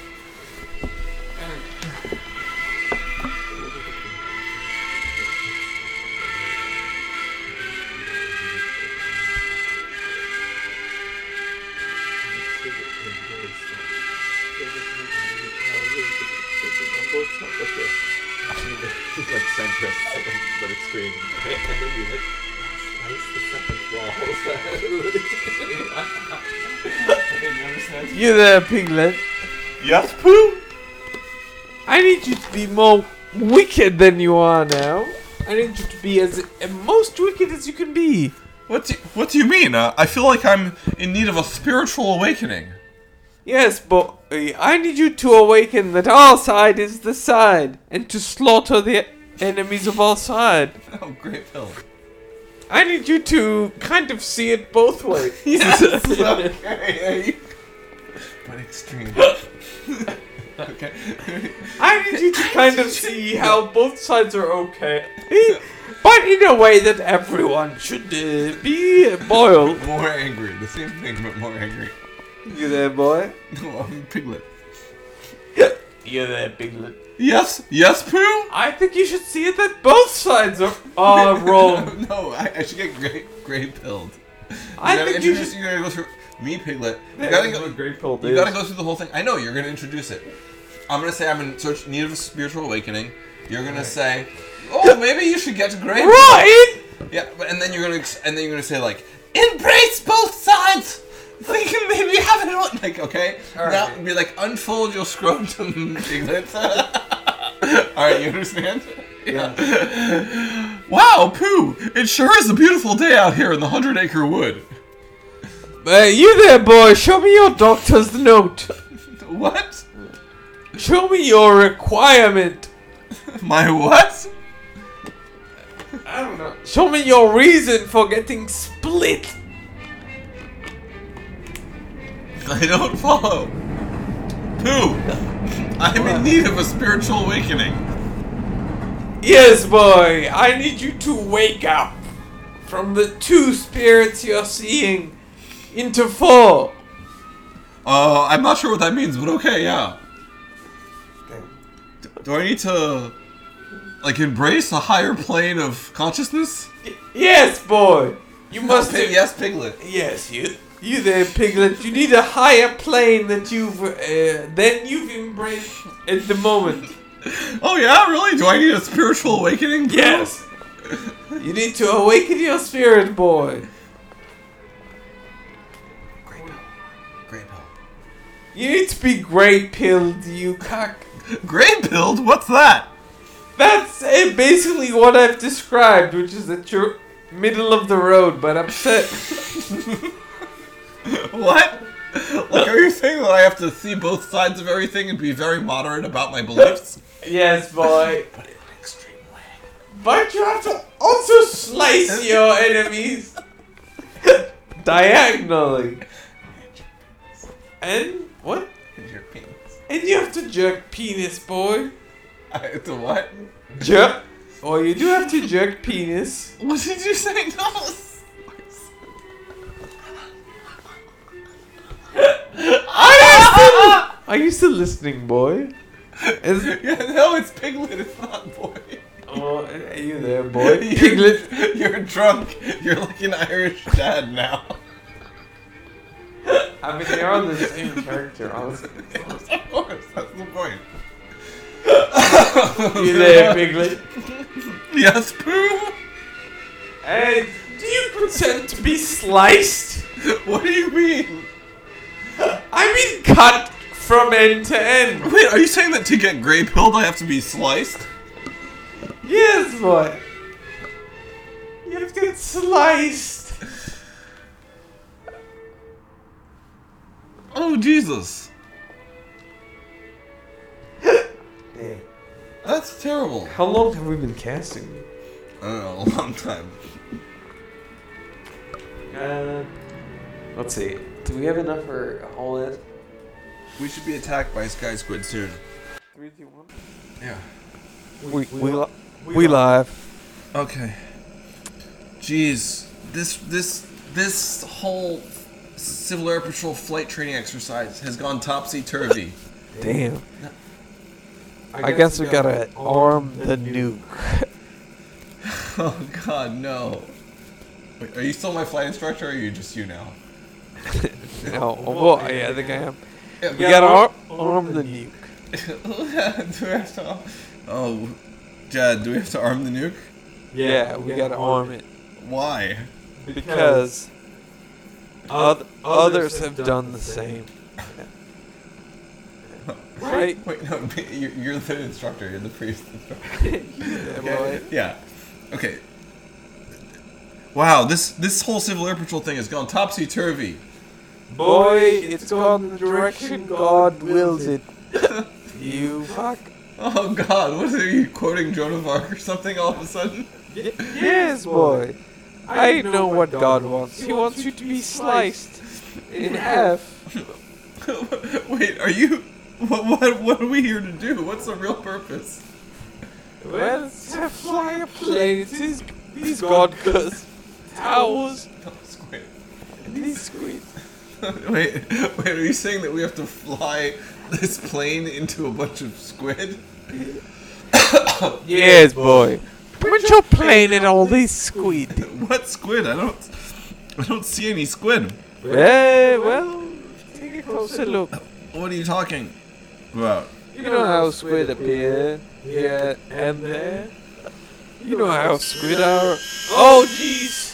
Like centrist, but extreme. And then you like slice the second wall. You there, piglet. Yes, Pooh? I need you to be more wicked than you are now. I need you to be as uh, most wicked as you can be. What do you, what do you mean? Uh, I feel like I'm in need of a spiritual awakening. Yes, but uh, I need you to awaken that our side is the side, and to slaughter the enemies of our side. Oh, great pill. I need you to kind of see it both ways. Yes. Okay. But extreme. Okay. I need you to kind of see how both sides are okay, but in a way that everyone should uh, be uh, boiled. More angry. The same thing, but more angry. You there, boy? No, I'm Piglet. You there, piglet? Yes, yes, Pooh? I think you should see it that both sides are are wrong. No, I, I should get gray, gray pilled. You I gotta think you introduce, should. you gotta go through me, Piglet. You Yeah, gotta that's go, what great pill you is. gotta go through the whole thing. I know, you're gonna introduce it. I'm gonna say I'm in search, need of a spiritual awakening. You're gonna say, oh, maybe you should get to gray pill. Right? Yeah, but and then you're gonna ex- and then you're gonna say like, embrace both sides. We can maybe have it on. Like, okay, All now right. be like, unfold your scrotum, Piglet. All right, you understand? Yeah. Wow, Pooh! It sure is a beautiful day out here in the Hundred Acre Wood. Uh, you there, boy? Show me your doctor's note. What? Show me your requirement. My what? I don't know. Show me your reason for getting split. I don't follow. Pooh! I'm in need of a spiritual awakening. Yes, boy. I need you to wake up from the two spirits you're seeing into four. Uh, I'm not sure what that means, but okay, yeah. D- do I need to, like, embrace a higher plane of consciousness? Y- yes, boy. You must. Pig- yes, Piglet. Yes, you. You there, Piglet. You need a higher plane that you've uh, than you've embraced at the moment. Oh yeah, really? Do I need a spiritual awakening? Yes. You need to awaken your spirit, boy. Great pill. Great pill. You need to be great pilled, you cock. Great pilled? What's that? That's uh, basically what I've described, which is that you're middle of the road, but upset. What? Like, are you saying that I have to see both sides of everything and be very moderate about my beliefs? Yes, boy. But in an extreme way. But you have to also slice your enemies diagonally. And what? And your penis. And you have to jerk penis, boy. I have to what? Jerk. Or you do have to jerk penis. What did you say? No. Are you still, are you still listening, boy? Is, Yeah, no, it's Piglet, it's not boy. oh, are you there, boy? You're- Piglet. You're drunk. You're like an Irish dad now. I mean, they're all the same character, honestly. Of course, that's the point. You there, Piglet? Yes, Pooh? And do you consent to be sliced? What do you mean? I mean cut from end to end. Wait, are you saying that to get gray pilled I have to be sliced? Yes, boy. You have to get sliced. Oh, Jesus. That's terrible. How long have we been casting? I don't know, a long time. Uh, let's see. Do we have enough for all that? We should be attacked by Sky Squid soon. Three, two, one. Yeah. We we li- we live. Okay. Jeez, this this this whole Civil Air Patrol flight training exercise has gone topsy turvy. Damn. I guess we gotta arm the nuke. Oh God, no. Wait, are you still my flight instructor, or are you just you now? No, well, yeah, I think I am. Yeah, We gotta ar- arm the nuke. do we have to? Oh, Dad, do we have to arm the nuke? Yeah, we gotta arm it Why? because oth- others have done the same. Right? Wait, no, you're, you're the instructor. You're the priest instructor. Yeah, boy. Okay, yeah. Okay. Wow, this this whole Civil Air Patrol thing has gone topsy turvy. Boy, it's gone the direction God wills it. You fuck. Oh God, what are you quoting Joan of Arc or something all of a sudden? Yes, boy. I know what God wants. He wants you to be sliced in half. Wait, are you? What what what are we here to do? What's the real purpose? Well, it's to fly a plane. It's his, these God cursed towers Oh, squid. and these squids. Wait, wait, are you saying that we have to fly this plane into a bunch of squid? Yes, boy. Put your plane at all these squid. What squid? I don't I don't see any squid. Eh, well, take a closer look. What are you talking about? You know how squid appear here and there? You know how squid are. Oh, jeez.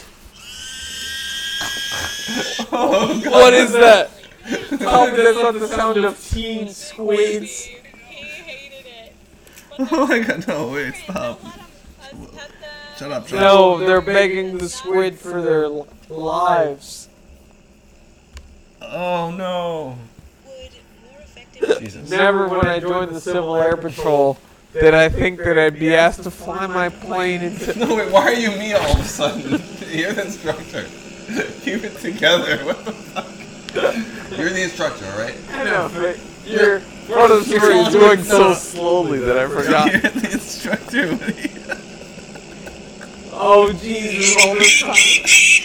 Oh God. What is that? Tell me that's not the sound of teen squids. He hated it. Oh my God, no, wait, stop. Shut up, shut up. No, they're begging the squid for their li- lives. Oh no. Would more effective Jesus. Never when I joined the Civil Air Patrol did I think that I'd be asked to fly my plane into... No, wait, why are you me all of a sudden? You're the instructor. Keep it together. What the fuck? You're the instructor, alright? I know, but you're Part of the story is going so slowly that I forgot. You're the instructor. What are you- Oh Jesus! All this time.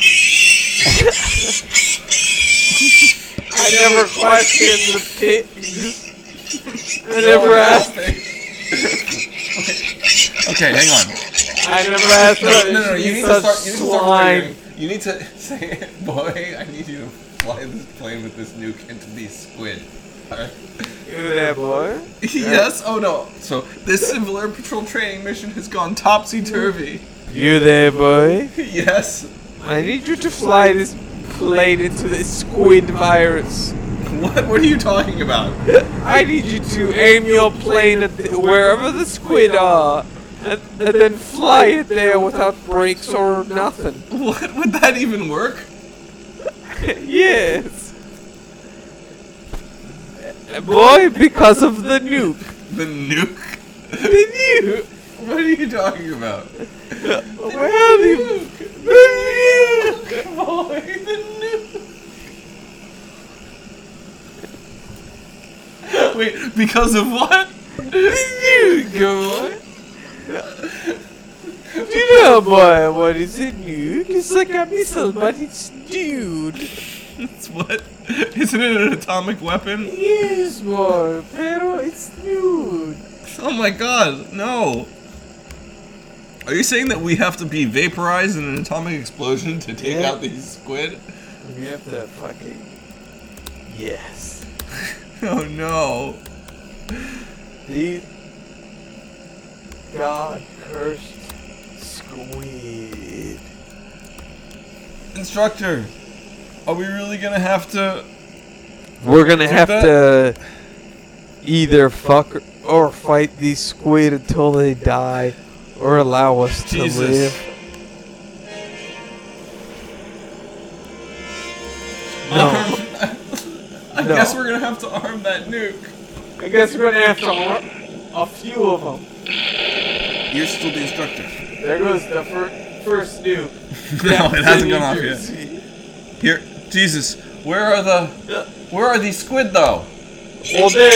I never questioned the pit. I never asked. Okay, hang on. I never asked. No, her no, no, if you need she's to such start. You need to start swine. figuring- You need to say, boy, I need you to fly this plane with this nuke into these squid. Alright? You there, boy? Yes. Oh no. So this Civil Air Patrol training mission has gone topsy turvy. You there, boy? Yes. I need you to fly this plane into the squid virus. What? What are you talking about? I need you to aim your plane at the, wherever the squid are, and, and then fly it there without brakes or nothing. What would that even work? Yes. Boy, because of the nuke. The nuke? The nuke. What are you talking about? Well, the, the nuke. Boy, the nuke. Wait, because of what? The nuke, boy. You know, boy, what is a nuke? It's like a missile, but it's nude. It's what? Isn't it an atomic weapon? Yes, boy, pero it's nude. Oh my god, no. Are you saying that we have to be vaporized in an atomic explosion to take Yeah. out these squid? We have to fucking... Yes. Oh no. These God-cursed squid. Instructor, are we really gonna have to... We're gonna Do have that? to either fuck or fight these squid until they die, or allow us to Jesus. live. No. I No. guess we're gonna have to arm that nuke. I guess we're gonna have to arm a few of them. You're still the instructor. There goes the fir- first nuke. No, it hasn't gone off New yet. Jersey. Here, Jesus, where are the... Where are these squid though? Well, there.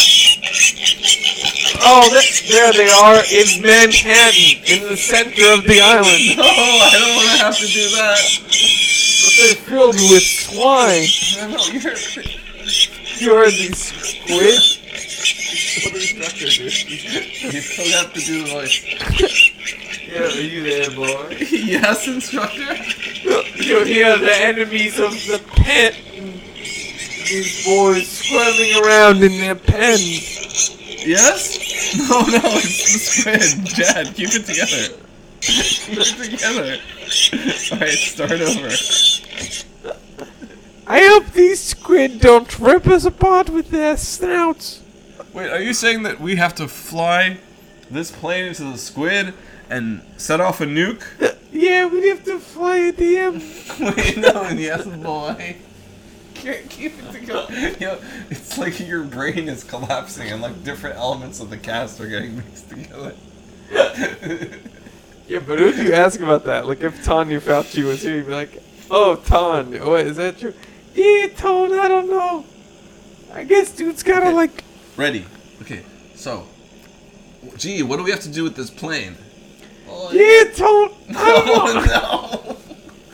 Oh, there, there they are in Manhattan, in the center of the island. No, I don't want to have to do that. But they're filled with swine. No, no, you're... You heard these squid? You're the instructor, dude. You still have to do the voice. Yeah, are you there, boy? Yes, instructor? You hear the enemies of the pit. These boys squirming around in their pen. Yes? No, no, it's the squid. Jad, keep it together. Keep it together. Alright, start over. I hope these squid don't rip us apart with their snouts. Wait, are you saying that we have to fly this plane into the squid and set off a nuke? Yeah, we'd have to fly at the end. Wait, no, yes, boy. Can't keep it together. You know, it's like your brain is collapsing and like different elements of the cast are getting mixed together. Yeah, but who'd you ask about that? Like, if Tanya Fauci was here, you'd be like, oh, Ton, wait, is that true? Yeah, Ton, I don't know. I guess dude's gotta, Okay. like... Ready? Okay, so. Gee, what do we have to do with this plane? Oh, Yeah, Ton, I don't know. Oh,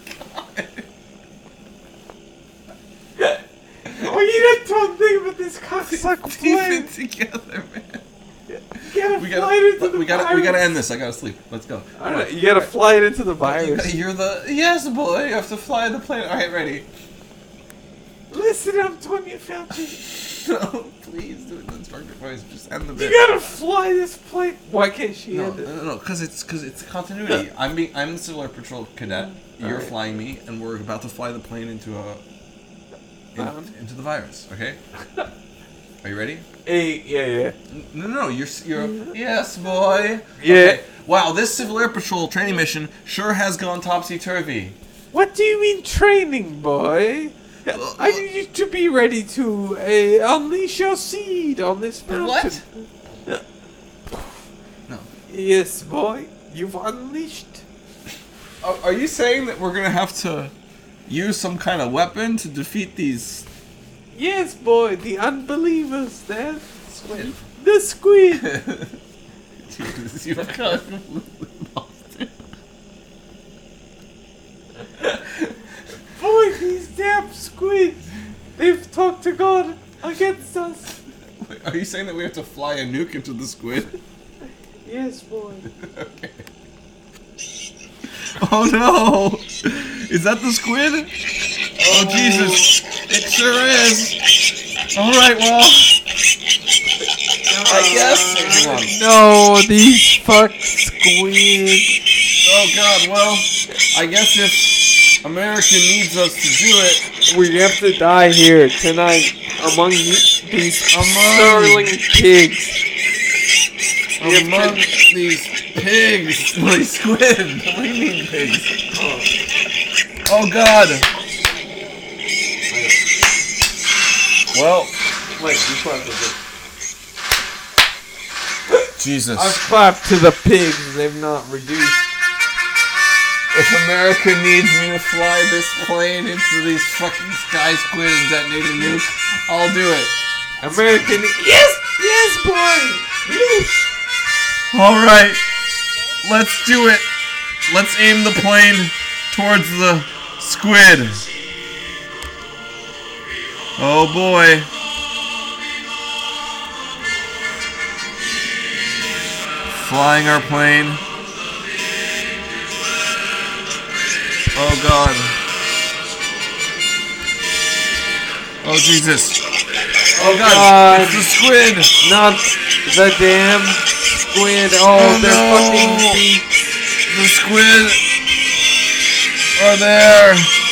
Oh, you didn't Ton think about this no. cocksucker Keep plane. it together, man. You gotta We fly it into gotta, the we gotta, virus. we gotta end this. I gotta sleep. Let's go. I don't know, you gotta fly it into the You virus. gotta- You're the yes, boy. You have to fly the plane. All right, ready? Listen, I'm Tanya Fauci. No, please do it in instructor voice. Just end the You bit. gotta fly this plane. Why can't she No, end it? no, no, no, because it's because it's continuity. I'm being I'm the Civil Air Patrol cadet. You're Alright. flying me, and we're about to fly the plane into a in, Um. into the virus. Okay. Are you ready? Hey, yeah, yeah. No, no, no. You're s- you're yes, boy. Yeah. Okay. Wow, this Civil Air Patrol training mission sure has gone topsy turvy. What do you mean training, boy? I need you to be ready to uh, unleash your seed on this mountain. What? No. Yes, boy. You've unleashed. Are, are you saying that we're gonna have to use some kind of weapon to defeat these? Yes, boy. The unbelievers. They're squid. The squid. Jesus, you completely lost it. Boy, these damn squids. They've talked to God against us. Wait, are you saying that we have to fly a nuke into the squid? Yes, boy. Okay. Oh no! Is that the squid? Oh Jesus! It sure is! Alright, well... I guess... Hang on. No, these fuck squid. Oh god, well... I guess if America needs us to do it... We have to die here tonight among these Among- sterling pigs. We have Among to- these pigs... These squid! What do you mean pigs? Oh god! Well... Wait, you clap for this. Jesus. I've clapped to the pigs. They've not reduced. If America needs me to fly this plane into these fucking sky squid and detonate a nuke, I'll do it. American. Yes, yes, boy. Yes. Alright, let's do it. Let's aim the plane towards the squid. Oh boy. Flying our plane. Oh god. Oh Jesus. Oh god, God. it's the squid. Not the damn squid. Oh, Oh, they're no. fucking beaks. The squid are there.